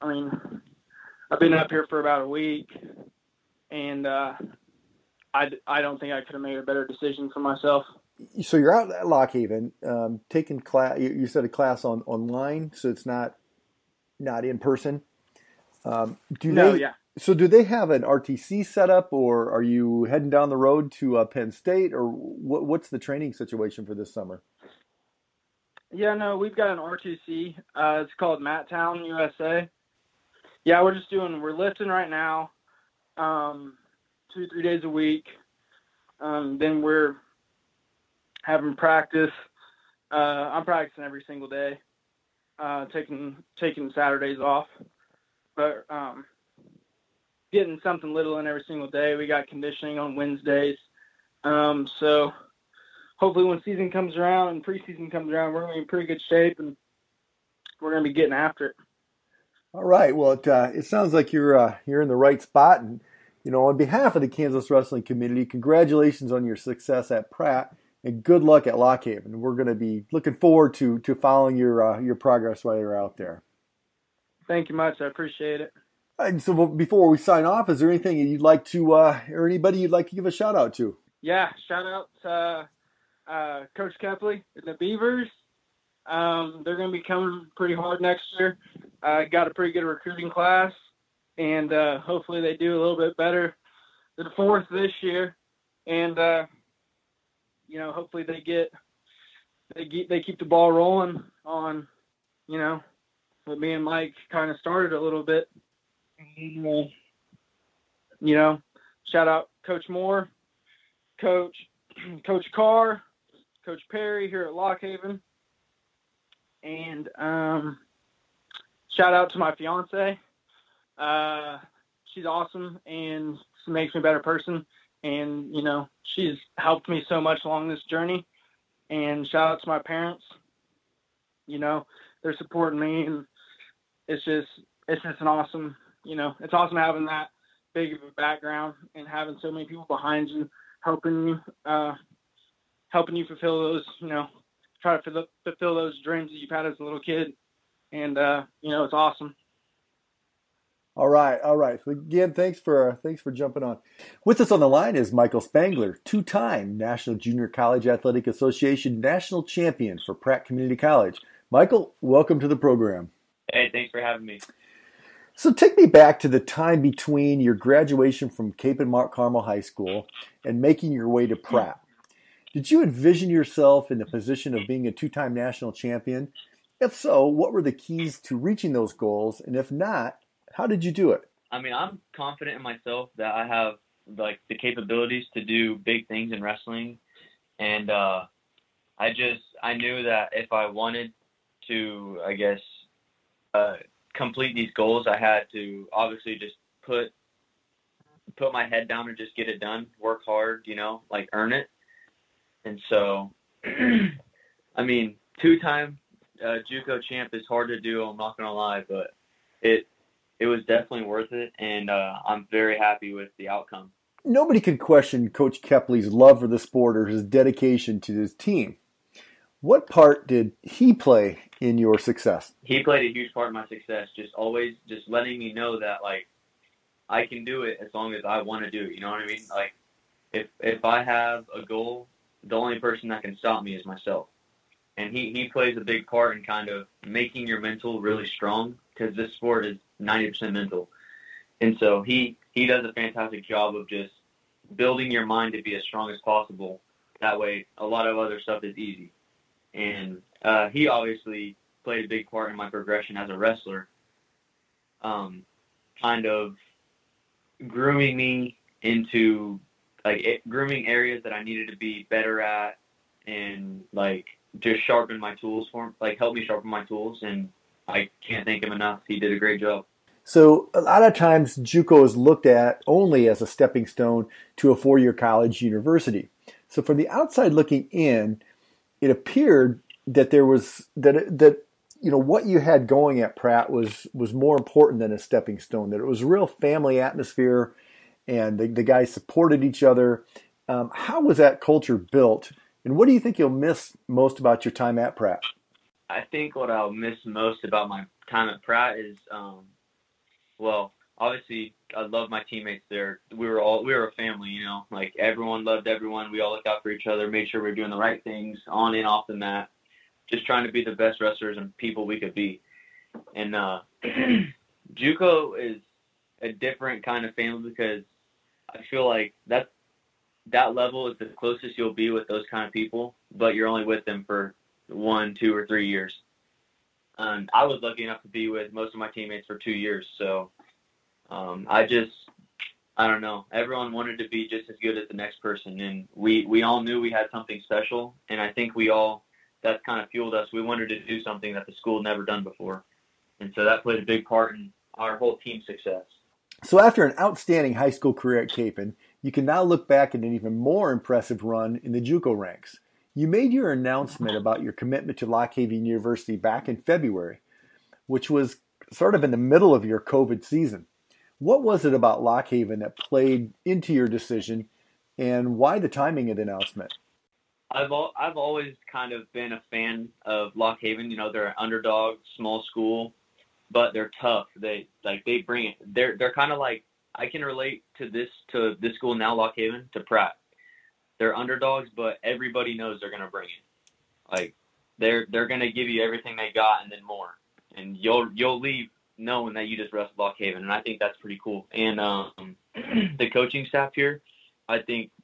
I've been up here for about a week, and I don't think I could have made a better decision for myself. So you're out at Lock Haven, taking class. You said a class online, so it's not in person. Yeah. So do they have an RTC set up, or are you heading down the road to Penn State, or what's the training situation for this summer? Yeah, no, we've got an RTC. It's called Matttown, USA. Yeah, we're lifting right now, 2-3 days a week. Then we're having practice. I'm practicing every single day, taking Saturdays off, but getting something little in every single day. We got conditioning on Wednesdays. So hopefully when season comes around and preseason comes around, we're going to be in pretty good shape, and we're going to be getting after it. All right. Well, it sounds like you're in the right spot, and on behalf of the Kansas wrestling community, congratulations on your success at Pratt, and good luck at Lock Haven. We're going to be looking forward to following your progress while you're out there. Thank you much. I appreciate it. And so before we sign off, is there anything you'd like to, or anybody you'd like to give a shout out to? Yeah, shout out to Coach Kepley and the Beavers. They're going to be coming pretty hard next year. Got a pretty good recruiting class, and hopefully they do a little bit better than fourth this year. And hopefully they keep the ball rolling on, what me and Mike kind of started a little bit. Shout out Coach Moore, Coach Carr, Coach Perry here at Lock Haven. And shout out to my fiance. She's awesome, and she makes me a better person. And, she's helped me so much along this journey. And shout out to my parents. They're supporting me, and it's just an awesome, it's awesome having that big of a background and having so many people behind you, helping you fulfill those, try to fulfill those dreams that you've had as a little kid. And, it's awesome. All right. So again, thanks for jumping on. With us on the line is Michael Spangler, two-time National Junior College Athletic Association national champion for Pratt Community College. Michael, welcome to the program. Hey, thanks for having me. So take me back to the time between your graduation from Cape and Mount Carmel High School and making your way to Pratt. Did you envision yourself in the position of being a two-time national champion? If so, what were the keys to reaching those goals? And if not, how did you do it? I mean, I'm confident in myself that I have the capabilities to do big things in wrestling. And I knew that if I wanted to, complete these goals, I had to obviously just put my head down and just get it done, work hard, earn it. And so, I mean, two-time JUCO champ is hard to do, I'm not going to lie, but it was definitely worth it, and I'm very happy with the outcome. Nobody can question Coach Kepley's love for the sport or his dedication to his team. What part did he play in your success? He played a huge part in my success, just always just letting me know that, I can do it as long as I want to do it, you know what I mean? If I have a goal, the only person that can stop me is myself. And he plays a big part in kind of making your mental really strong, because this sport is 90% mental. And so he does a fantastic job of just building your mind to be as strong as possible. That way, a lot of other stuff is easy. And he obviously played a big part in my progression as a wrestler, kind of grooming me into, grooming areas that I needed to be better at, and, just sharpen my tools help me sharpen my tools. And I can't thank him enough. He did a great job. So a lot of times JUCO is looked at only as a stepping stone to a four-year college university. So from the outside looking in, it appeared that there was what you had going at Pratt was more important than a stepping stone, that it was a real family atmosphere and the guys supported each other. How was that culture built? And what do you think you'll miss most about your time at Pratt? I think what I'll miss most about my time at Pratt is, obviously I love my teammates there. We were a family, everyone loved everyone. We all looked out for each other, made sure we were doing the right things on and off the mat, just trying to be the best wrestlers and people we could be. And JUCO is a different kind of family, because I feel like that level is the closest you'll be with those kind of people, but you're only with them for 1, 2, or 3 years. I was lucky enough to be with most of my teammates for 2 years. So I don't know. Everyone wanted to be just as good as the next person. And we all knew we had something special. And I think that kind of fueled us. We wanted to do something that the school had never done before. And so that played a big part in our whole team's success. So after an outstanding high school career at Capen, you can now look back at an even more impressive run in the JUCO ranks. You made your announcement about your commitment to Lock Haven University back in February, which was sort of in the middle of your COVID season. What was it about Lock Haven that played into your decision, and why the timing of the announcement? I've always kind of been a fan of Lock Haven. They're an underdog, small school, but they're tough. They bring it. They're kind of like, I can relate to this school now, Lock Haven, to Pratt. They're underdogs, but everybody knows they're going to bring it. They're going to give you everything they got and then more. And you'll leave knowing that you just wrestled Lock Haven, and I think that's pretty cool. And the coaching staff here, I think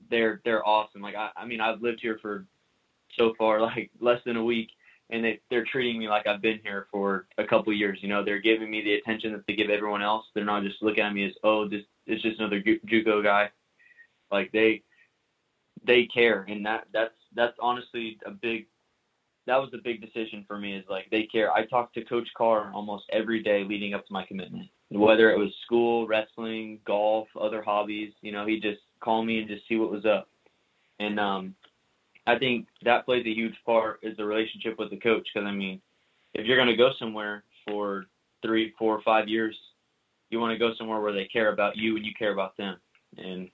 they're awesome. Like I mean, I've lived here for so far like less than a week, and they're treating me like I've been here for a couple of years. You know, they're giving me the attention that they give everyone else. They're not just looking at me as, oh, this is just another JUCO guy. Like they care, and that's honestly that was a big decision for me, is like they care. I talked to Coach Carr almost every day leading up to my commitment, whether it was school, wrestling, golf, other hobbies. You know, he'd just call me and just see what was up. And I think that plays a huge part, is the relationship with the coach. Because, I mean, if you're going to go somewhere for 3, 4, 5 years, you want to go somewhere where they care about you and you care about them. And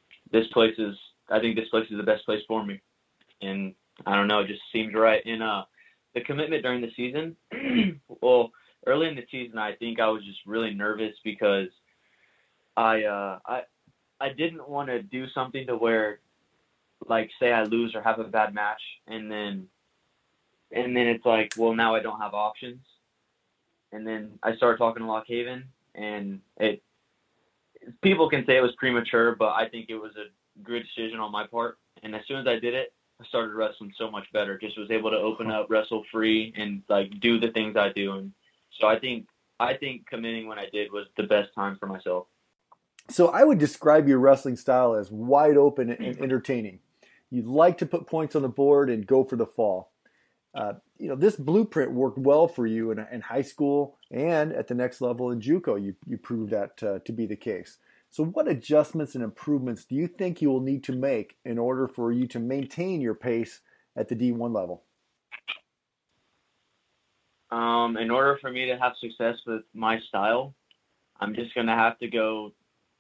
I think this place is the best place for me. And I don't know, it just seemed right. And the commitment during the season, well, early in the season, I think I was just really nervous because I didn't want to do something to where, like, say I lose or have a bad match, and then it's like, well, now I don't have options. And then I started talking to Lock Haven, and people can say it was premature, but I think it was a good decision on my part. And as soon as I did it, I started wrestling so much better. Just was able to open up, wrestle free, and like do the things I do. And so I think committing when I did was the best time for myself. So I would describe your wrestling style as wide open and entertaining. You like to put points on the board and go for the fall. This blueprint worked well for you in high school and at the next level in JUCO. You proved that to be the case. So what adjustments and improvements do you think you will need to make in order for you to maintain your pace at the D1 level? In order for me to have success with my style, I'm just going to have to go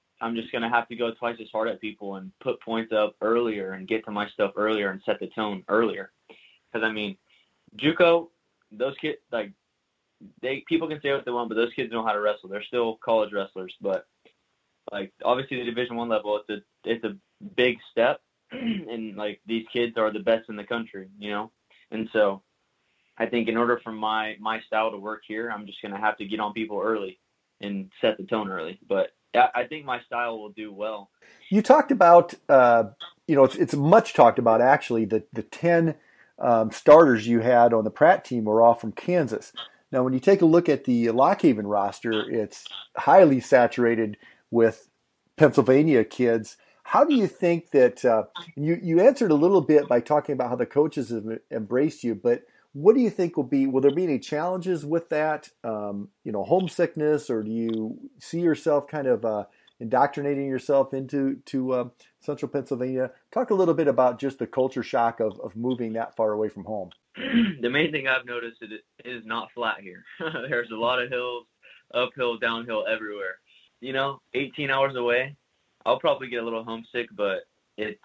twice as hard at people and put points up earlier and get to my stuff earlier and set the tone earlier. Because, I mean, JUCO, those kids, like, people can say what they want, but those kids know how to wrestle. They're still college wrestlers. But, like, obviously the Division I level, it's a big step. And, like, these kids are the best in the country, you know? And so I think in order for my style to work here, I'm just going to have to get on people early and set the tone early. But I think my style will do well. You talked about, it's much talked about, actually, the 10 starters you had on the Pratt team were all from Kansas. Now, when you take a look at the Lock Haven roster, it's highly saturated with Pennsylvania kids. How do you think that, you answered a little bit by talking about how the coaches have embraced you, but what do you think will there be any challenges with that, homesickness, or do you see yourself kind of indoctrinating yourself into Central Pennsylvania? Talk a little bit about just the culture shock of moving that far away from home. The main thing I've noticed is it is not flat here. There's a lot of hills, uphill, downhill, everywhere. 18 hours away, I'll probably get a little homesick, but it's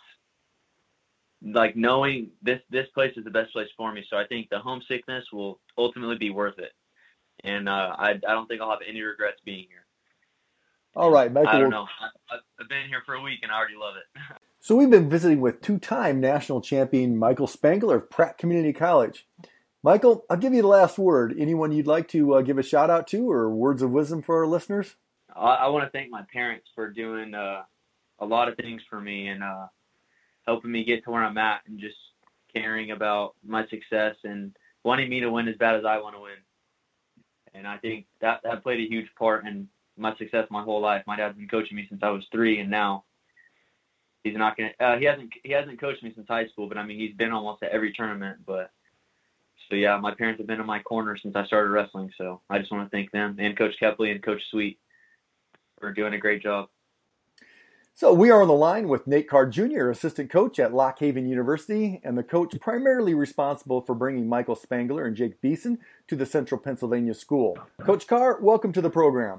like knowing this place is the best place for me. So I think the homesickness will ultimately be worth it. And I don't think I'll have any regrets being here. All right, Michael. I don't know. I've been here for a week and I already love it. So we've been visiting with two-time national champion Michael Spangler of Pratt Community College. Michael, I'll give you the last word. Anyone you'd like to give a shout out to, or words of wisdom for our listeners? I want to thank my parents for doing a lot of things for me and helping me get to where I'm at, and just caring about my success and wanting me to win as bad as I want to win. And I think that played a huge part in my success my whole life. My dad's been coaching me since I was 3, and now he's not gonna. He hasn't coached me since high school, but I mean he's been almost at every tournament. But so yeah, my parents have been in my corner since I started wrestling. So I just want to thank them and Coach Kepley and Coach Sweet for doing a great job. So we are on the line with Nate Carr Jr., assistant coach at Lock Haven University, and the coach primarily responsible for bringing Michael Spangler and Jake Beeson to the Central Pennsylvania School. Coach Carr, welcome to the program.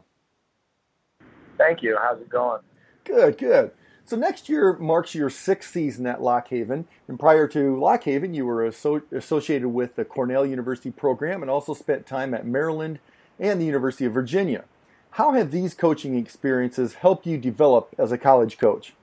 Thank you. How's it going? Good. So next year marks your 6th season at Lock Haven, and prior to Lock Haven, you were associated with the Cornell University program and also spent time at Maryland and the University of Virginia. How have these coaching experiences helped you develop as a college coach?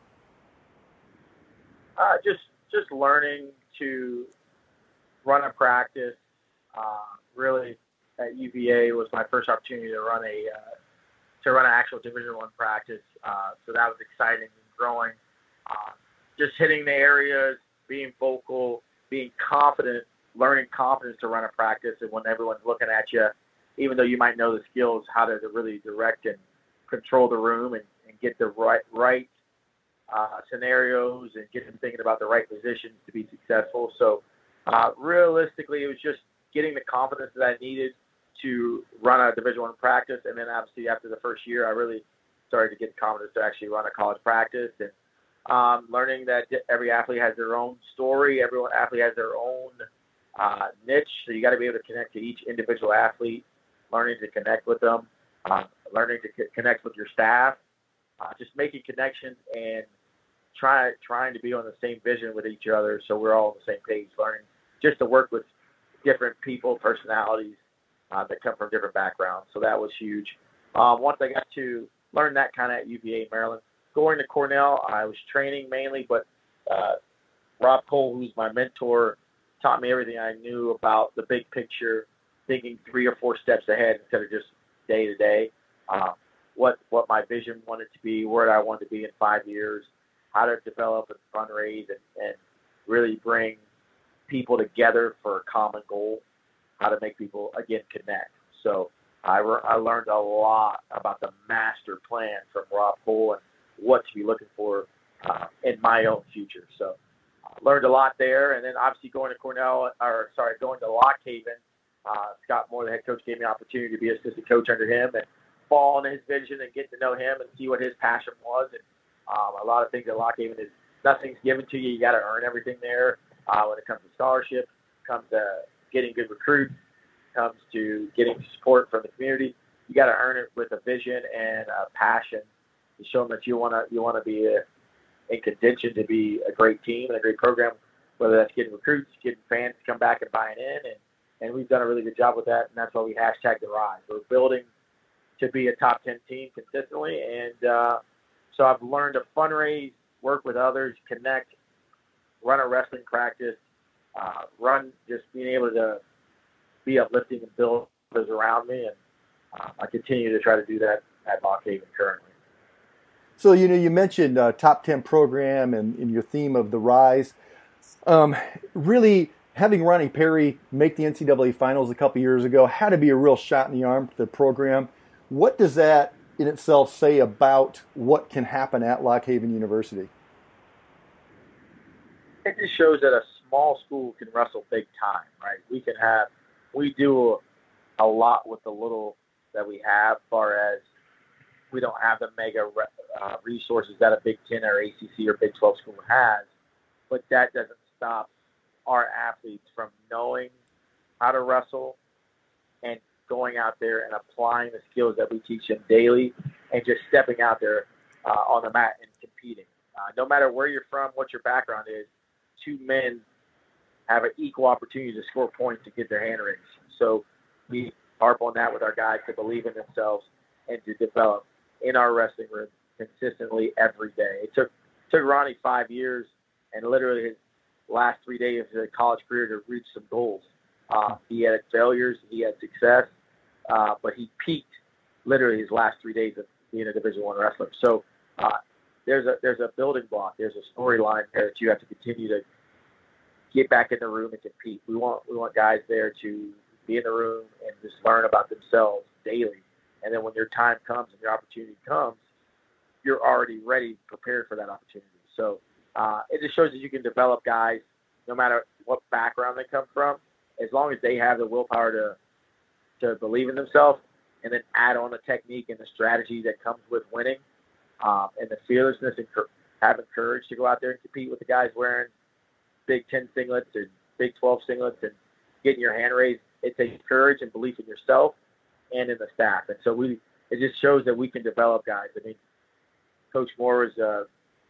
Just learning to run a practice. Really, at UVA was my first opportunity to run an actual Division I practice. So that was exciting and growing. just hitting the areas, being vocal, being confident, learning confidence to run a practice, and when everyone's looking at you, even though you might know the skills, how to really direct and control the room and get the right scenarios and get them thinking about the right positions to be successful. So realistically, it was just getting the confidence that I needed to run a Division I practice. And then obviously after the first year, I really started to get the confidence to actually run a college practice, and learning that every athlete has their own story. Every athlete has their own niche. So you got to be able to connect to each individual athlete, learning to connect with them, learning to connect with your staff, just making connections and trying to be on the same vision with each other, so we're all on the same page, learning just to work with different people, personalities that come from different backgrounds. So that was huge. Once I got to learn that kind of at UVA, Maryland, going to Cornell, I was training mainly, but Rob Cole, who's my mentor, taught me everything I knew about the big picture, thinking 3 or 4 steps ahead instead of just day to day. What my vision wanted to be, where I wanted to be in 5 years, how to develop and fundraise and really bring people together for a common goal, how to make people, again, connect. So I learned a lot about the master plan from Rob Cole and what to be looking for in my own future. So I learned a lot there. And then obviously going to Lock Haven, Scott Moore, the head coach, gave me an opportunity to be assistant coach under him and fall into his vision and get to know him and see what his passion was. And a lot of things at Lock Haven is nothing's given to you. You got to earn everything there. When it comes to scholarship, comes to getting good recruits, comes to getting support from the community, you got to earn it with a vision and a passion to show them that you want to be in contention to be a great team and a great program, whether that's getting recruits, getting fans to come back and buying in. And we've done a really good job with that, and that's why we hashtag the rise. We're building to be a top 10 team consistently, and so I've learned to fundraise, work with others, connect, run a wrestling practice, just being able to be uplifting and build others around me, and I continue to try to do that at Lock Haven currently. So, you mentioned top 10 program and in your theme of the rise. Really, having Ronnie Perry make the NCAA finals a couple years ago had to be a real shot in the arm to the program. What does that in itself say about what can happen at Lock Haven University? It just shows that a small school can wrestle big time, right? We do a lot with the little that we have, as far as we don't have the mega resources that a Big Ten or ACC or Big 12 school has, but that doesn't stop our athletes from knowing how to wrestle and going out there and applying the skills that we teach them daily and just stepping out there on the mat and competing. No matter where you're from, what your background is, 2 men have an equal opportunity to score points to get their hand raised. So we harp on that with our guys to believe in themselves and to develop in our wrestling room consistently every day. It took Ronnie 5 years and literally his last 3 days of his college career to reach some goals. He had failures, he had success, but he peaked literally his last 3 days of being a Division I wrestler. So there's a building block, there's a storyline there that you have to continue to get back in the room and compete. We want guys there to be in the room and just learn about themselves daily. And then when your time comes and your opportunity comes, you're already ready, prepared for that opportunity. So it just shows that you can develop guys no matter what background they come from, as long as they have the willpower to believe in themselves and then add on the technique and the strategy that comes with winning, and the fearlessness and having courage to go out there and compete with the guys wearing Big 10 singlets and Big 12 singlets and getting your hand raised. It takes courage and belief in yourself and in the staff. And so it just shows that we can develop guys. I mean, Coach Moore is a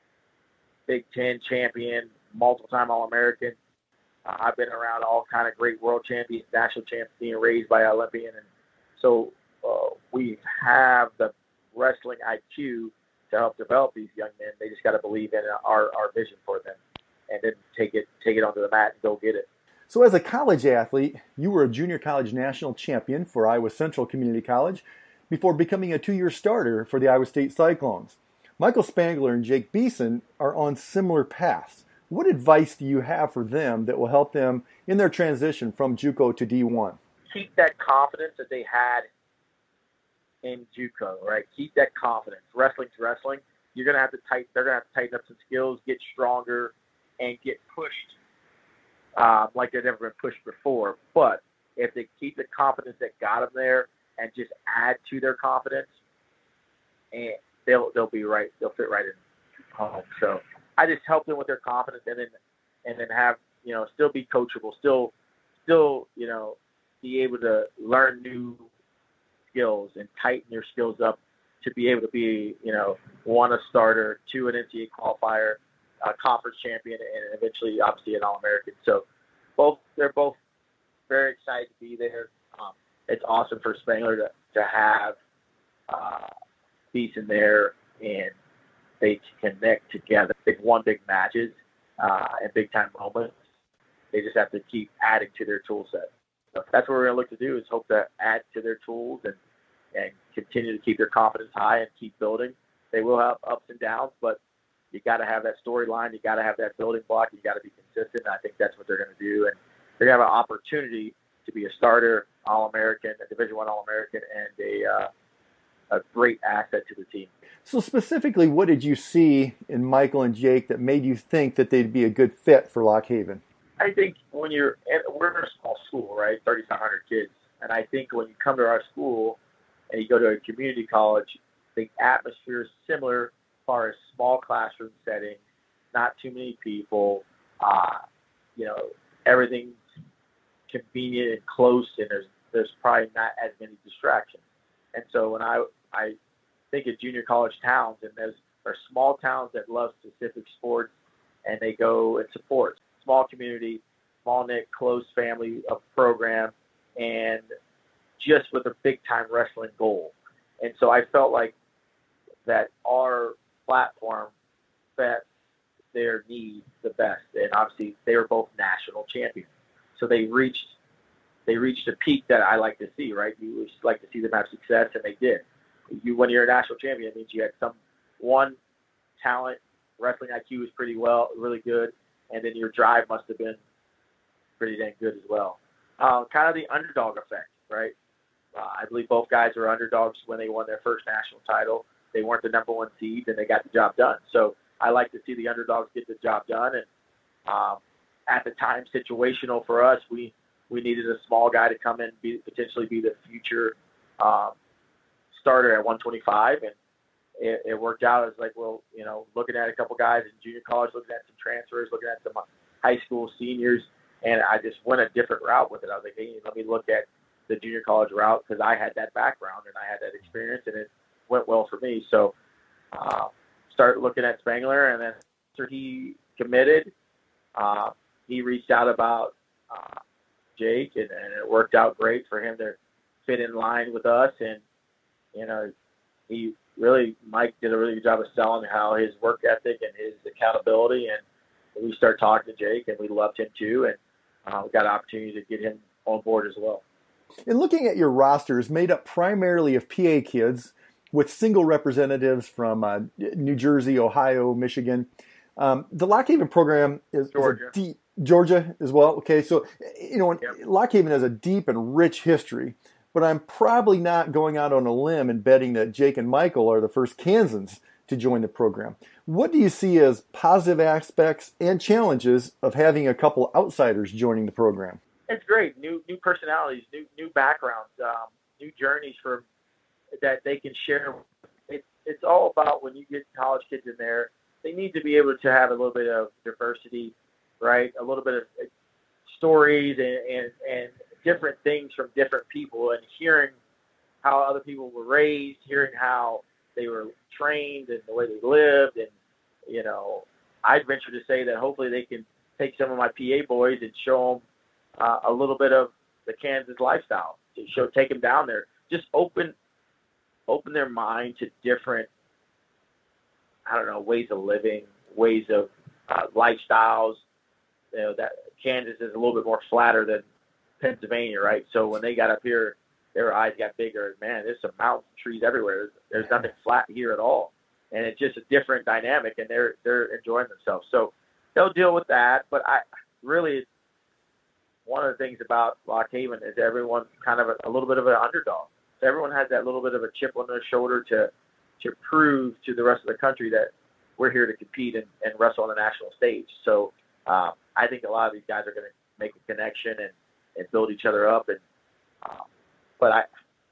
Big 10 champion, multiple-time All-American. I've been around all kind of great world champions, national champions, being raised by an Olympian. And so we have the wrestling IQ to help develop these young men. They just got to believe in our vision for them and then take it onto the mat and go get it. So as a college athlete, you were a junior college national champion for Iowa Central Community College before becoming a 2-year starter for the Iowa State Cyclones. Michael Spangler and Jake Beeson are on similar paths. What advice do you have for them that will help them in their transition from JUCO to D1? Keep that confidence that they had in JUCO, right? Keep that confidence. Wrestling's wrestling. They're gonna have to tighten up some skills, get stronger, and get pushed like they've never been pushed before. But if they keep the confidence that got them there and just add to their confidence, and they'll be right. They'll fit right in home. So I just help them with their confidence, and then have, still be coachable, still be able to learn new skills and tighten your skills up to be able to be, one, a starter, two, an NCAA qualifier, a conference champion, and eventually, obviously, an All-American. So they're both very excited to be there. It's awesome for Spangler to have Beeson there, and they connect together. They've won big matches and big-time moments. They just have to keep adding to their tool set. So that's what we're going to look to do, is hope to add to their tools and continue to keep their confidence high and keep building. They will have ups and downs, but you got to have that storyline. You got to have that building block. You got to be consistent. I think that's what they're going to do, and they're going to have an opportunity to be a starter, All-American, a Division I All-American, and a great asset to the team. So specifically, what did you see in Michael and Jake that made you think that they'd be a good fit for Lock Haven? I think we're in a small school, right? 3,500 kids. And I think when you come to our school and you go to a community college, the atmosphere is similar as far as small classroom setting, not too many people, everything's convenient and close, and there's probably not as many distractions. And so when I think of junior college towns, and there's small towns that love specific sports, and they go and support. Small community, small knit, close family of program, and just with a big time wrestling goal. And so I felt like that our platform fit their needs the best. And obviously they were both national champions. So they reached a peak that I like to see, right? You just like to see them have success, and they did. When you're a national champion, it means you had one talent, wrestling IQ was really good, and then your drive must have been pretty dang good as well. Kind of the underdog effect, right? I believe both guys were underdogs when they won their first national title. They weren't the number one seed, and they got the job done. So I like to see the underdogs get the job done. And at the time, situational for us, we needed a small guy to come in and potentially be the future starter at 125, and it worked out. As like, well, looking at a couple guys in junior college, looking at some transfers, looking at some high school seniors, and I just went a different route with it. I was like, hey, let me look at the junior college route, because I had that background and I had that experience, and it went well for me. So start looking at Spangler, and then after he committed, he reached out about Jake, and it worked out great for him to fit in line with us. And Mike did a really good job of selling how his work ethic and his accountability, and we started talking to Jake, and we loved him too, and we got an opportunity to get him on board as well. In looking at your roster, is made up primarily of PA kids with single representatives from New Jersey, Ohio, Michigan. The Lock Haven program is Georgia as well. Okay, so Lock Haven has a deep and rich history, but I'm probably not going out on a limb and betting that Jake and Michael are the first Kansans to join the program. What do you see as positive aspects and challenges of having a couple outsiders joining the program? It's great. New personalities, new backgrounds, new journeys that they can share. It's all about, when you get college kids in there, they need to be able to have a little bit of diversity, right? A little bit of stories and different things from different people, and hearing how other people were raised, hearing how they were trained and the way they lived. And, I'd venture to say that hopefully they can take some of my PA boys and show them a little bit of the Kansas lifestyle, take them down there, just open their mind to different, ways of living, ways of lifestyles. That Kansas is a little bit more flatter than Pennsylvania, right? So when they got up here, their eyes got bigger. Man, there's some mountains, trees everywhere. There's nothing flat here at all. and it's just a different dynamic, and they're enjoying themselves. So they'll deal with that. But I really, one of the things about Lock Haven is everyone's kind of a little bit of an underdog. So everyone has that little bit of a chip on their shoulder to prove to the rest of the country that we're here to compete and wrestle on the national stage. So I think a lot of these guys are going to make a connection and build each other up. And but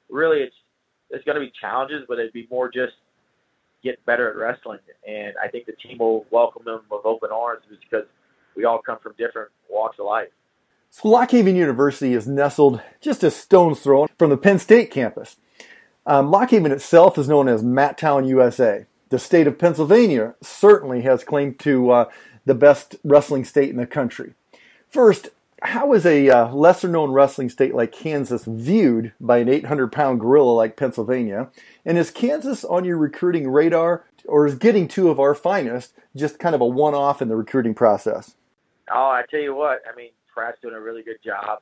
it's going to be challenges, but it'd be more just get better at wrestling. And I think the team will welcome them with open arms because we all come from different walks of life. So Lock Haven University is nestled just a stone's throw from the Penn State campus. Lock Haven itself is known as Matttown, USA. The state of Pennsylvania certainly has claim to the best wrestling state in the country. First, how is a lesser-known wrestling state like Kansas viewed by an 800-pound gorilla like Pennsylvania? And is Kansas on your recruiting radar, or is getting two of our finest just kind of a one-off in the recruiting process? Oh, I tell you what, I mean, Pratt's doing a really good job.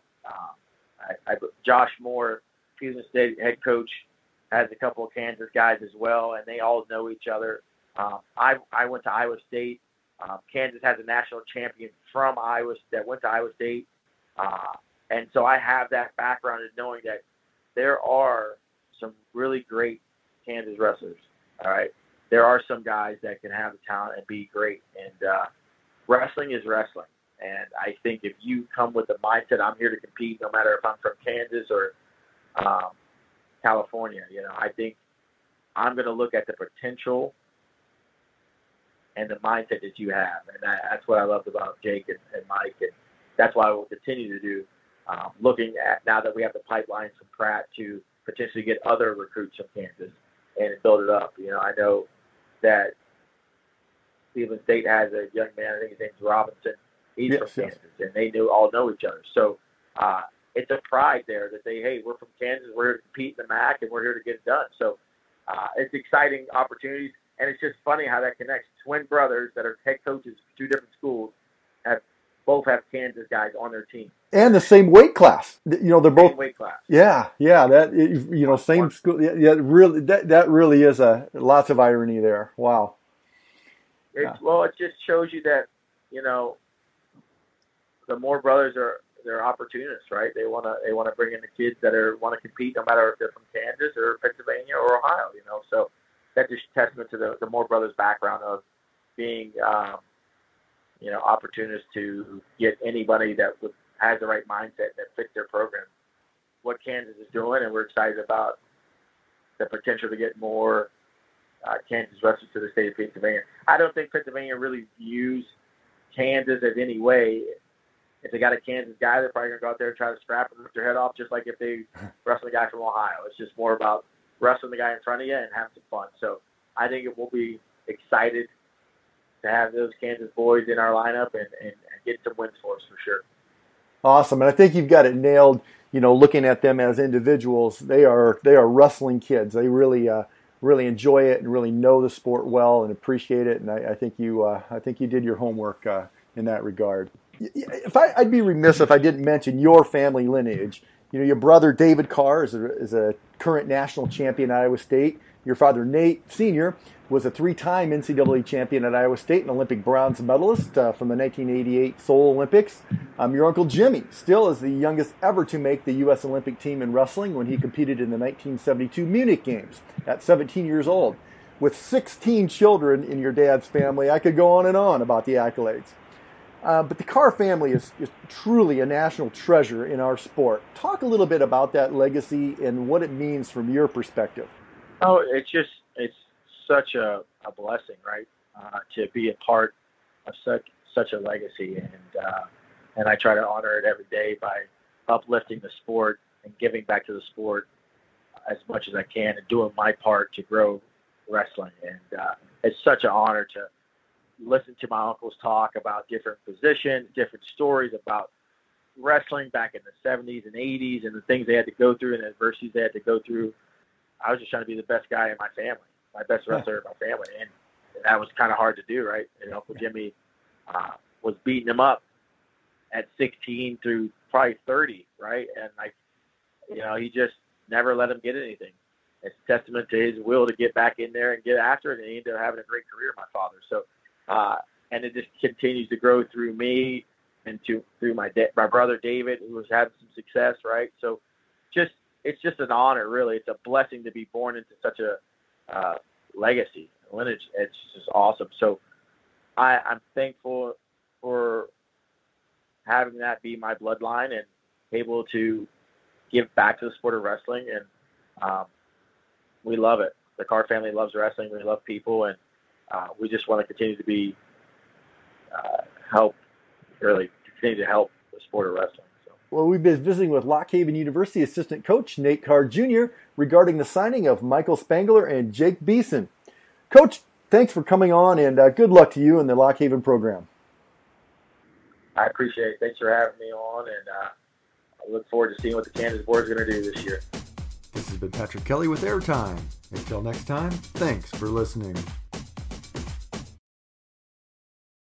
Josh Moore, Fusion State head coach, has a couple of Kansas guys as well, and they all know each other. I went to Iowa State. Kansas has a national champion from Iowa that went to Iowa State. And so I have that background in knowing that there are some really great Kansas wrestlers, all right? There are some guys that can have the talent and be great. And wrestling is wrestling. And I think if you come with the mindset, I'm here to compete, no matter if I'm from Kansas or California, I think I'm going to look at the potential and the mindset that you have. And that's what I loved about Jake and Mike. And that's why we'll continue to do, looking at now that we have the pipeline from Pratt to potentially get other recruits from Kansas and build it up. I know that Cleveland State has a young man, I think his name's Robinson. He's from Kansas, and they all know each other. So it's a pride there that hey, we're from Kansas, we're here to compete in the MAC, and we're here to get it done. So it's exciting opportunities, and it's just funny how that connects. Twin brothers that are head coaches for two different schools both have Kansas guys on their team. And the same weight class. They're both same weight class. Yeah, that same school. Yeah, really, that really is lots of irony there. Wow. Well, it just shows you that the more brothers they're opportunists, right? They want to bring in the kids that want to compete, no matter if they're from Kansas or Pennsylvania or Ohio. So that's just a testament to the Moore brothers' background of being opportunists to get anybody that has the right mindset that fits their program. What Kansas is doing, and we're excited about the potential to get more Kansas wrestlers to the state of Pennsylvania. I don't think Pennsylvania really views Kansas as any way. If they got a Kansas guy, they're probably going to go out there and try to scrap and rip their head off, just like if they wrestle a guy from Ohio. It's just more about wrestling the guy in front of you and having some fun. So I think it will be excited to have those Kansas boys in our lineup and get some wins for us for sure. Awesome. And I think you've got it nailed, looking at them as individuals. They are wrestling kids. They really enjoy it and really know the sport well and appreciate it. And I think you did your homework in that regard. I'd be remiss if I didn't mention your family lineage. Your brother David Carr is a current national champion at Iowa State. Your father Nate Sr. was a 3-time NCAA champion at Iowa State and Olympic bronze medalist from the 1988 Seoul Olympics. Your uncle Jimmy still is the youngest ever to make the U.S. Olympic team in wrestling when he competed in the 1972 Munich Games at 17 years old. With 16 children in your dad's family, I could go on and on about the accolades. But the Carr family is truly a national treasure in our sport. Talk a little bit about that legacy and what it means from your perspective. Oh, it's such a blessing, right? To be a part of such a legacy, and I try to honor it every day by uplifting the sport and giving back to the sport as much as I can and doing my part to grow wrestling. And it's such an honor to listen to my uncles talk about different positions, different stories about wrestling back in the 70s and 80s and the things they had to go through and the adversities they had to go through. I was just trying to be the best guy in my family, my best wrestler in my family. And that was kind of hard to do, right? And Uncle Jimmy was beating him up at 16 through probably 30, right? And he just never let him get anything. it's a testament to his will to get back in there and get after it, and he ended up having a great career, my father. So, and it just continues to grow through me and through my brother David, who has had some success, right? So, it's just an honor, really. It's a blessing to be born into such a legacy, lineage. It's just awesome. So, I'm thankful for having that be my bloodline and able to give back to the sport of wrestling. And we love it. The Carr family loves wrestling. We love people, and we just want to continue to be continue to help the sport of wrestling. So. Well, we've been visiting with Lock Haven University assistant coach Nate Carr Jr. regarding the signing of Michael Spangler and Jake Beeson. Coach, thanks for coming on, and good luck to you in the Lock Haven program. I appreciate it. Thanks for having me on, and I look forward to seeing what the Kansas board is going to do this year. This has been Patrick Kelly with Airtime. Until next time, thanks for listening.